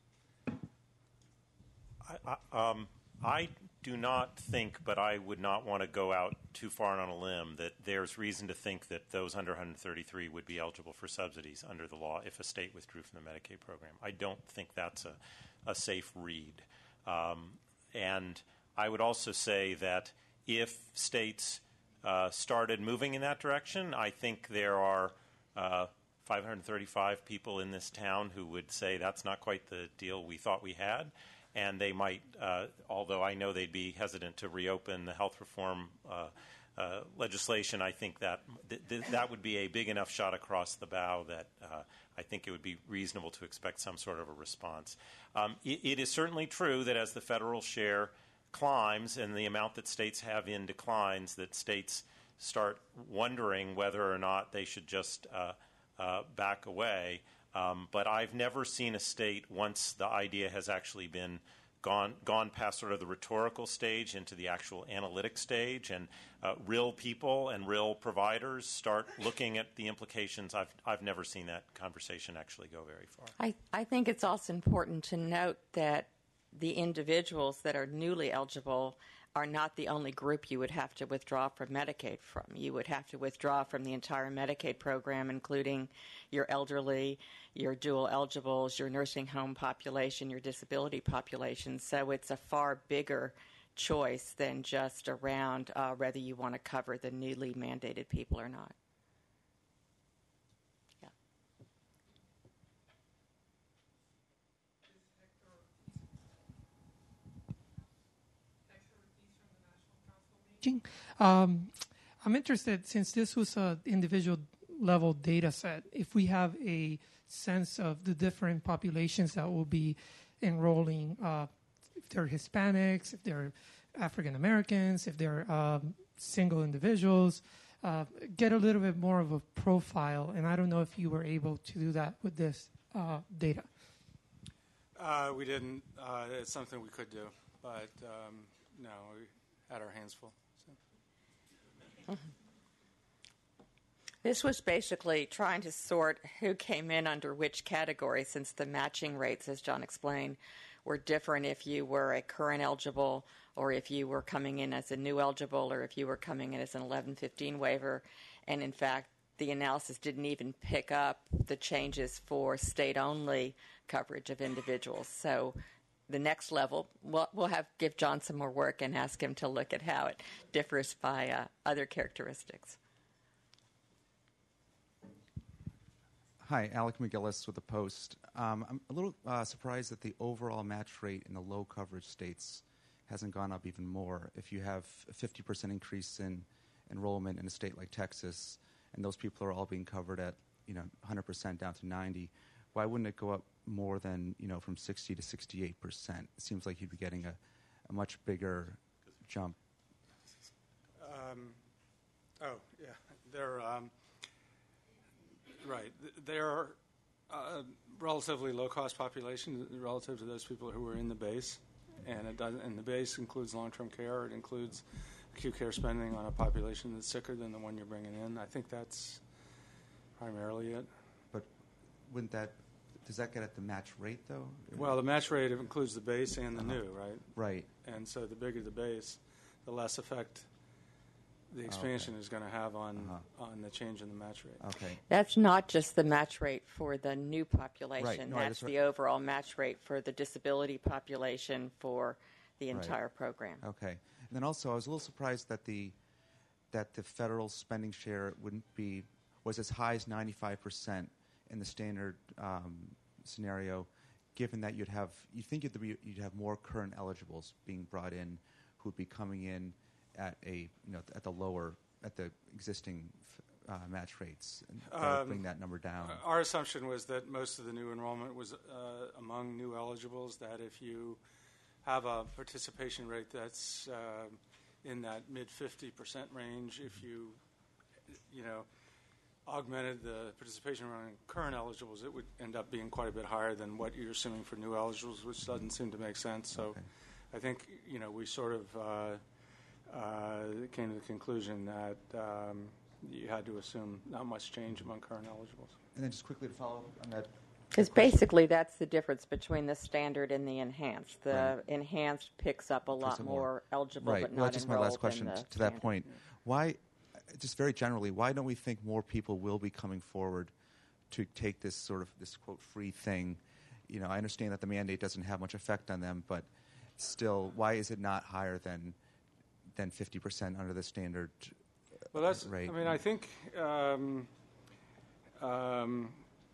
I, I, um, I do not think, but I would not want to go out too far on a limb, that there's reason to think that those under one hundred thirty-three would be eligible for subsidies under the law if a state withdrew from the Medicaid program. I don't think that's a, a safe read. Um, and I would also say that if states uh, started moving in that direction, I think there are uh, five hundred thirty-five people in this town who would say that's not quite the deal we thought we had. And they might, uh, although I know they'd be hesitant to reopen the health reform uh, uh, legislation, I think that th- th- that would be a big enough shot across the bow that uh, I think it would be reasonable to expect some sort of a response. Um, it, it is certainly true that as the federal share climbs and the amount that states have in declines, that states start wondering whether or not they should just uh, uh, back away. Um, but I've never seen a state, once the idea has actually been gone gone past sort of the rhetorical stage into the actual analytic stage, and uh, real people and real providers start looking at the implications. I've I've never seen that conversation actually go very far. I, I think it's also important to note that the individuals that are newly eligible are not the only group you would have to withdraw from Medicaid from. You would have to withdraw from the entire Medicaid program, including your elderly, your dual eligibles, your nursing home population, your disability population. So it's a far bigger choice than just around uh, whether you want to cover the newly mandated people or not. Um, I'm interested, since this was an individual level data set, if we have a sense of the different populations that will be enrolling, uh, if they're Hispanics, if they're African Americans, if they're um, single individuals, uh, get a little bit more of a profile. And I don't know if you were able to do that with this uh, data. Uh, we didn't. Uh, it's something we could do, but um, no, we had our hands full. So. Mm-hmm. This was basically trying to sort who came in under which category, since the matching rates, as John explained, were different if you were a current eligible or if you were coming in as a new eligible or if you were coming in as an eleven fifteen waiver. And in fact, the analysis didn't even pick up the changes for state-only coverage of individuals. So the next level, we'll, we'll have give John some more work and ask him to look at how it differs by uh, other characteristics. Hi, Alec McGillis with the Post. Um, I'm a little uh, surprised that the overall match rate in the low coverage states hasn't gone up even more. If you have a fifty percent increase in enrollment in a state like Texas, and those people are all being covered at, you know, one hundred percent down to ninety, why wouldn't it go up more than, you know, from sixty to sixty-eight percent? It seems like you'd be getting a, a much bigger jump. Um, oh, yeah. They're, um, right. They're a relatively low-cost population relative to those people who were in the base. and it does, and the base includes long-term care. It includes acute care spending on a population that's sicker than the one you're bringing in. I think that's primarily it. But wouldn't that, does that get at the match rate, though? Well, the match rate includes the base and the uh-huh. new, right? Right. And so the bigger the base, the less effect the expansion okay. is going to have on uh-huh. on the change in the match rate. Okay. That's not just the match rate for the new population. Right. No, That's right. the overall match rate for the disability population for the entire right. program. Okay. And then also, I was a little surprised that the that the federal spending share wouldn't be was as high as ninety-five percent in the standard um, scenario, given that you'd have you think you'd, be, you'd have more current eligibles being brought in who would be coming in at a you know at the lower at the existing uh, match rates and um, bring that number down. Our assumption was that most of the new enrollment was uh, among new eligibles. That if you have a participation rate that's uh, in that mid fifty percent range, if you you know augmented the participation rate on current eligibles, it would end up being quite a bit higher than what you're assuming for new eligibles, which doesn't seem to make sense. So, okay. I think you know we sort of. Uh, Uh, came to the conclusion that um, you had to assume not much change among current eligibles. And then just quickly to follow up on that. Because basically that's the difference between the standard and the enhanced. The right. enhanced picks up a lot more, more eligible right. but well, not just enrolled. My last question in the to standard. that point. Why, just very generally, why don't we think more people will be coming forward to take this sort of, this quote, free thing? You know, I understand that the mandate doesn't have much effect on them, but still, why is it not higher than than fifty percent under the standard well, that's, rate? I mean, I think, um, um,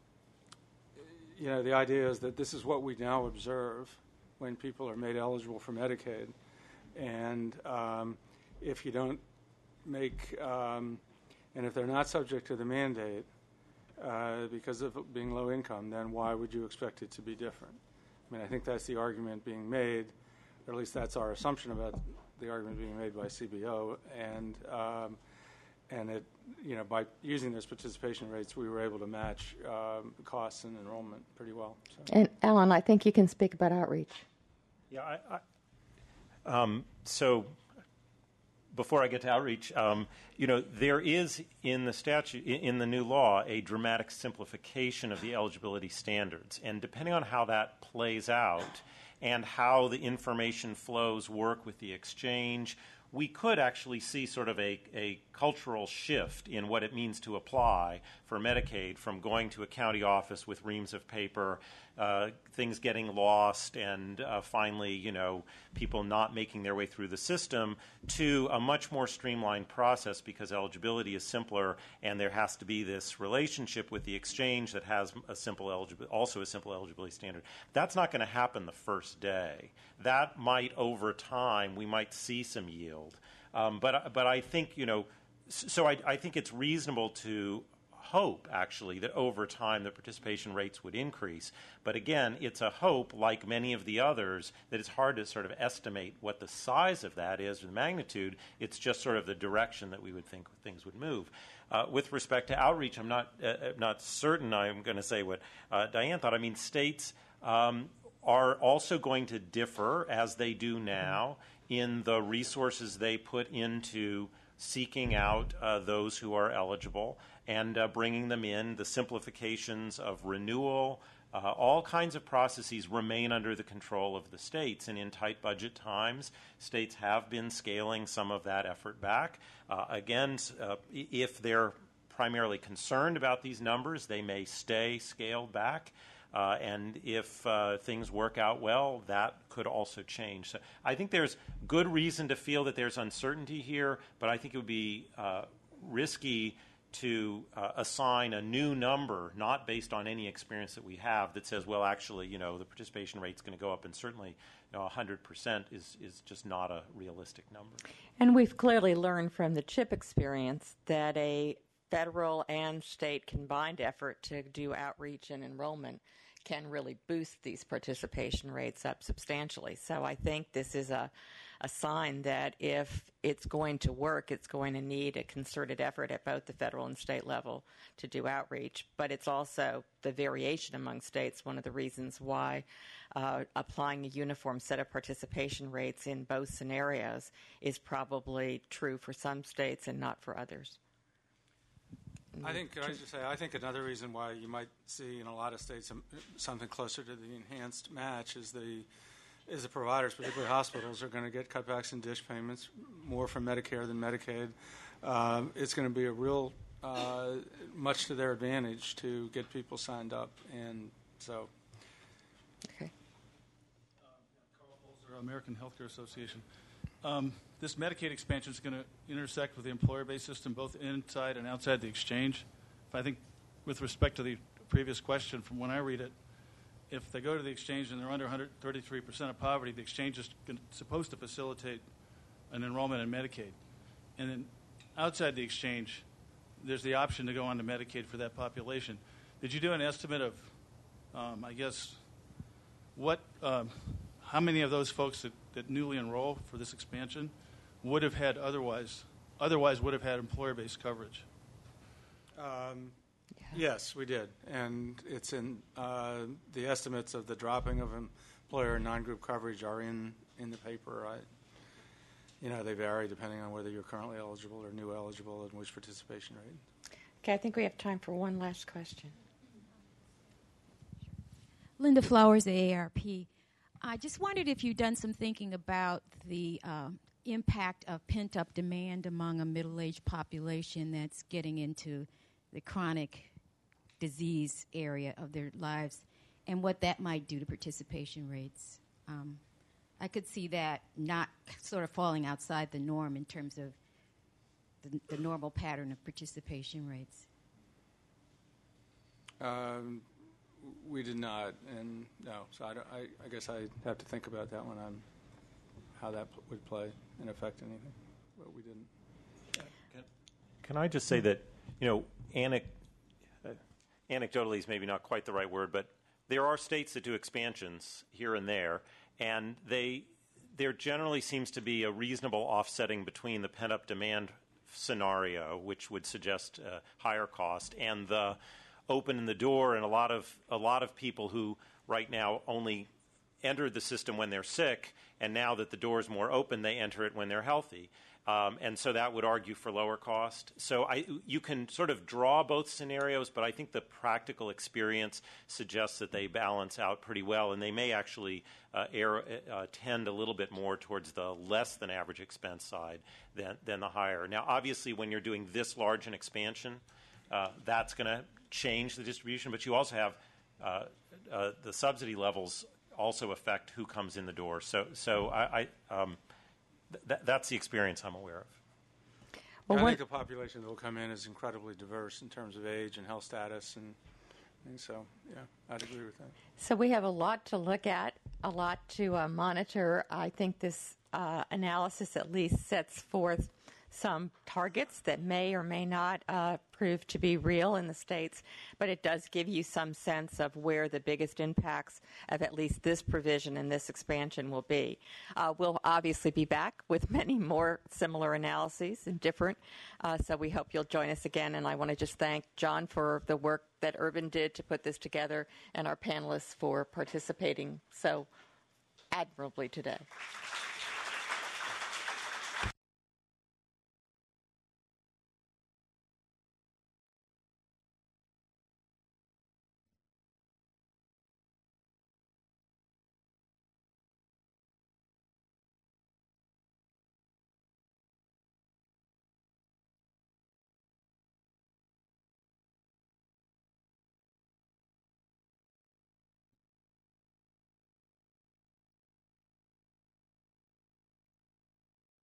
you know, the idea is that this is what we now observe when people are made eligible for Medicaid. And um, if you don't make, um, and if they're not subject to the mandate uh, because of being low income, then why would you expect it to be different? I mean, I think that's the argument being made, or at least that's our assumption about the argument being made by C B O, and um, and it, you know, by using those participation rates, we were able to match um, costs and enrollment pretty well. So. And Alan, I think you can speak about outreach. Yeah, I, I, um, so before I get to outreach, um, you know, there is in the statute, in, in the new law, a dramatic simplification of the eligibility standards, and depending on how that plays out and how the information flows work with the exchange, we could actually see sort of a, a cultural shift in what it means to apply for Medicaid, from going to a county office with reams of paper, uh, things getting lost, and uh, finally, you know, people not making their way through the system, to a much more streamlined process because eligibility is simpler, and there has to be this relationship with the exchange that has a simple eligibility, also a simple eligibility standard. That's not going to happen the first day. That might, over time, we might see some yield. Um, but but I think, you know, so I, I think it's reasonable to hope, actually, that over time the participation rates would increase. But again, it's a hope, like many of the others, that it's hard to sort of estimate what the size of that is, or the magnitude. It's just sort of the direction that we would think things would move. Uh, with respect to outreach, I'm not uh, not certain I'm going to say what uh, Diane thought. I mean, states um, are also going to differ, as they do now, in the resources they put into seeking out uh, those who are eligible and uh, bringing them in. The simplifications of renewal, uh, all kinds of processes remain under the control of the states. And in tight budget times, states have been scaling some of that effort back. Uh, again, uh, if they're primarily concerned about these numbers, they may stay scaled back. Uh, and if uh, things work out well, that could also change. So I think there's good reason to feel that there's uncertainty here, but I think it would be uh, risky to uh, assign a new number, not based on any experience that we have, that says, well, actually, you know, the participation rate's going to go up, and certainly, you know, one hundred percent is, is just not a realistic number. And we've clearly learned from the CHIP experience that a federal and state combined effort to do outreach and enrollment can really boost these participation rates up substantially. So I think this is a, a sign that if it's going to work, it's going to need a concerted effort at both the federal and state level to do outreach. But it's also the variation among states, one of the reasons why uh, applying a uniform set of participation rates in both scenarios is probably true for some states and not for others. I think, can I just say, I think another reason why you might see in a lot of states um, something closer to the enhanced match is the is the providers, particularly hospitals, are going to get cutbacks in dish payments, more from Medicare than Medicaid. Um, it's going to be a real, uh, much to their advantage to get people signed up, and so. Okay. Carl Holzer, American Healthcare Association. Um, this Medicaid expansion is going to intersect with the employer-based system both inside and outside the exchange. I think with respect to the previous question from when I read it, if they go to the exchange and they're under one hundred thirty-three percent of poverty, the exchange is supposed to facilitate an enrollment in Medicaid. And then outside the exchange, there's the option to go on to Medicaid for that population. Did you do an estimate of, um, I guess, what, um, how many of those folks that, that newly enroll for this expansion would have had otherwise, otherwise would have had employer-based coverage? Um, Yes, we did, and it's in uh, the estimates of the dropping of employer and non-group coverage are in, in the paper. I, you know, they vary depending on whether you're currently eligible or new eligible and which participation rate. Okay, I think we have time for one last question. Linda Flowers, A A R P. I just wondered if you'd done some thinking about the uh, impact of pent-up demand among a middle-aged population that's getting into the chronic disease area of their lives, and what that might do to participation rates. Um, I could see that not sort of falling outside the norm in terms of the, the normal pattern of participation rates. Um, we did not, and no. So I, don't, I, I guess I have to think about that one on how that p- would play and affect anything, but we didn't. Can, can I just say that, you know, anec- uh, anecdotally is maybe not quite the right word, but there are states that do expansions here and there, and they there generally seems to be a reasonable offsetting between the pent-up demand scenario, which would suggest uh, higher cost, and the open in the door, and a lot of a lot of people who right now only entered the system when they're sick, and now that the door is more open, they enter it when they're healthy. Um, and so that would argue for lower cost. So I, you can sort of draw both scenarios, but I think the practical experience suggests that they balance out pretty well, and they may actually uh, err, uh, tend a little bit more towards the less than average expense side than, than the higher. Now, obviously, when you're doing this large an expansion, uh, that's going to change the distribution, but you also have uh, uh, the subsidy levels also affect who comes in the door. So, so I... I um, Th- that's the experience I'm aware of. Well, I think the population that will come in is incredibly diverse in terms of age and health status, and, and so, yeah, I'd agree with that. So we have a lot to look at, a lot to uh, monitor. I think this uh, analysis at least sets forth some targets that may or may not uh, prove to be real in the states, but it does give you some sense of where the biggest impacts of at least this provision and this expansion will be. Uh, we'll obviously be back with many more similar analyses and different, uh, so we hope you'll join us again, and I want to just thank John for the work that Urban did to put this together and our panelists for participating so admirably today.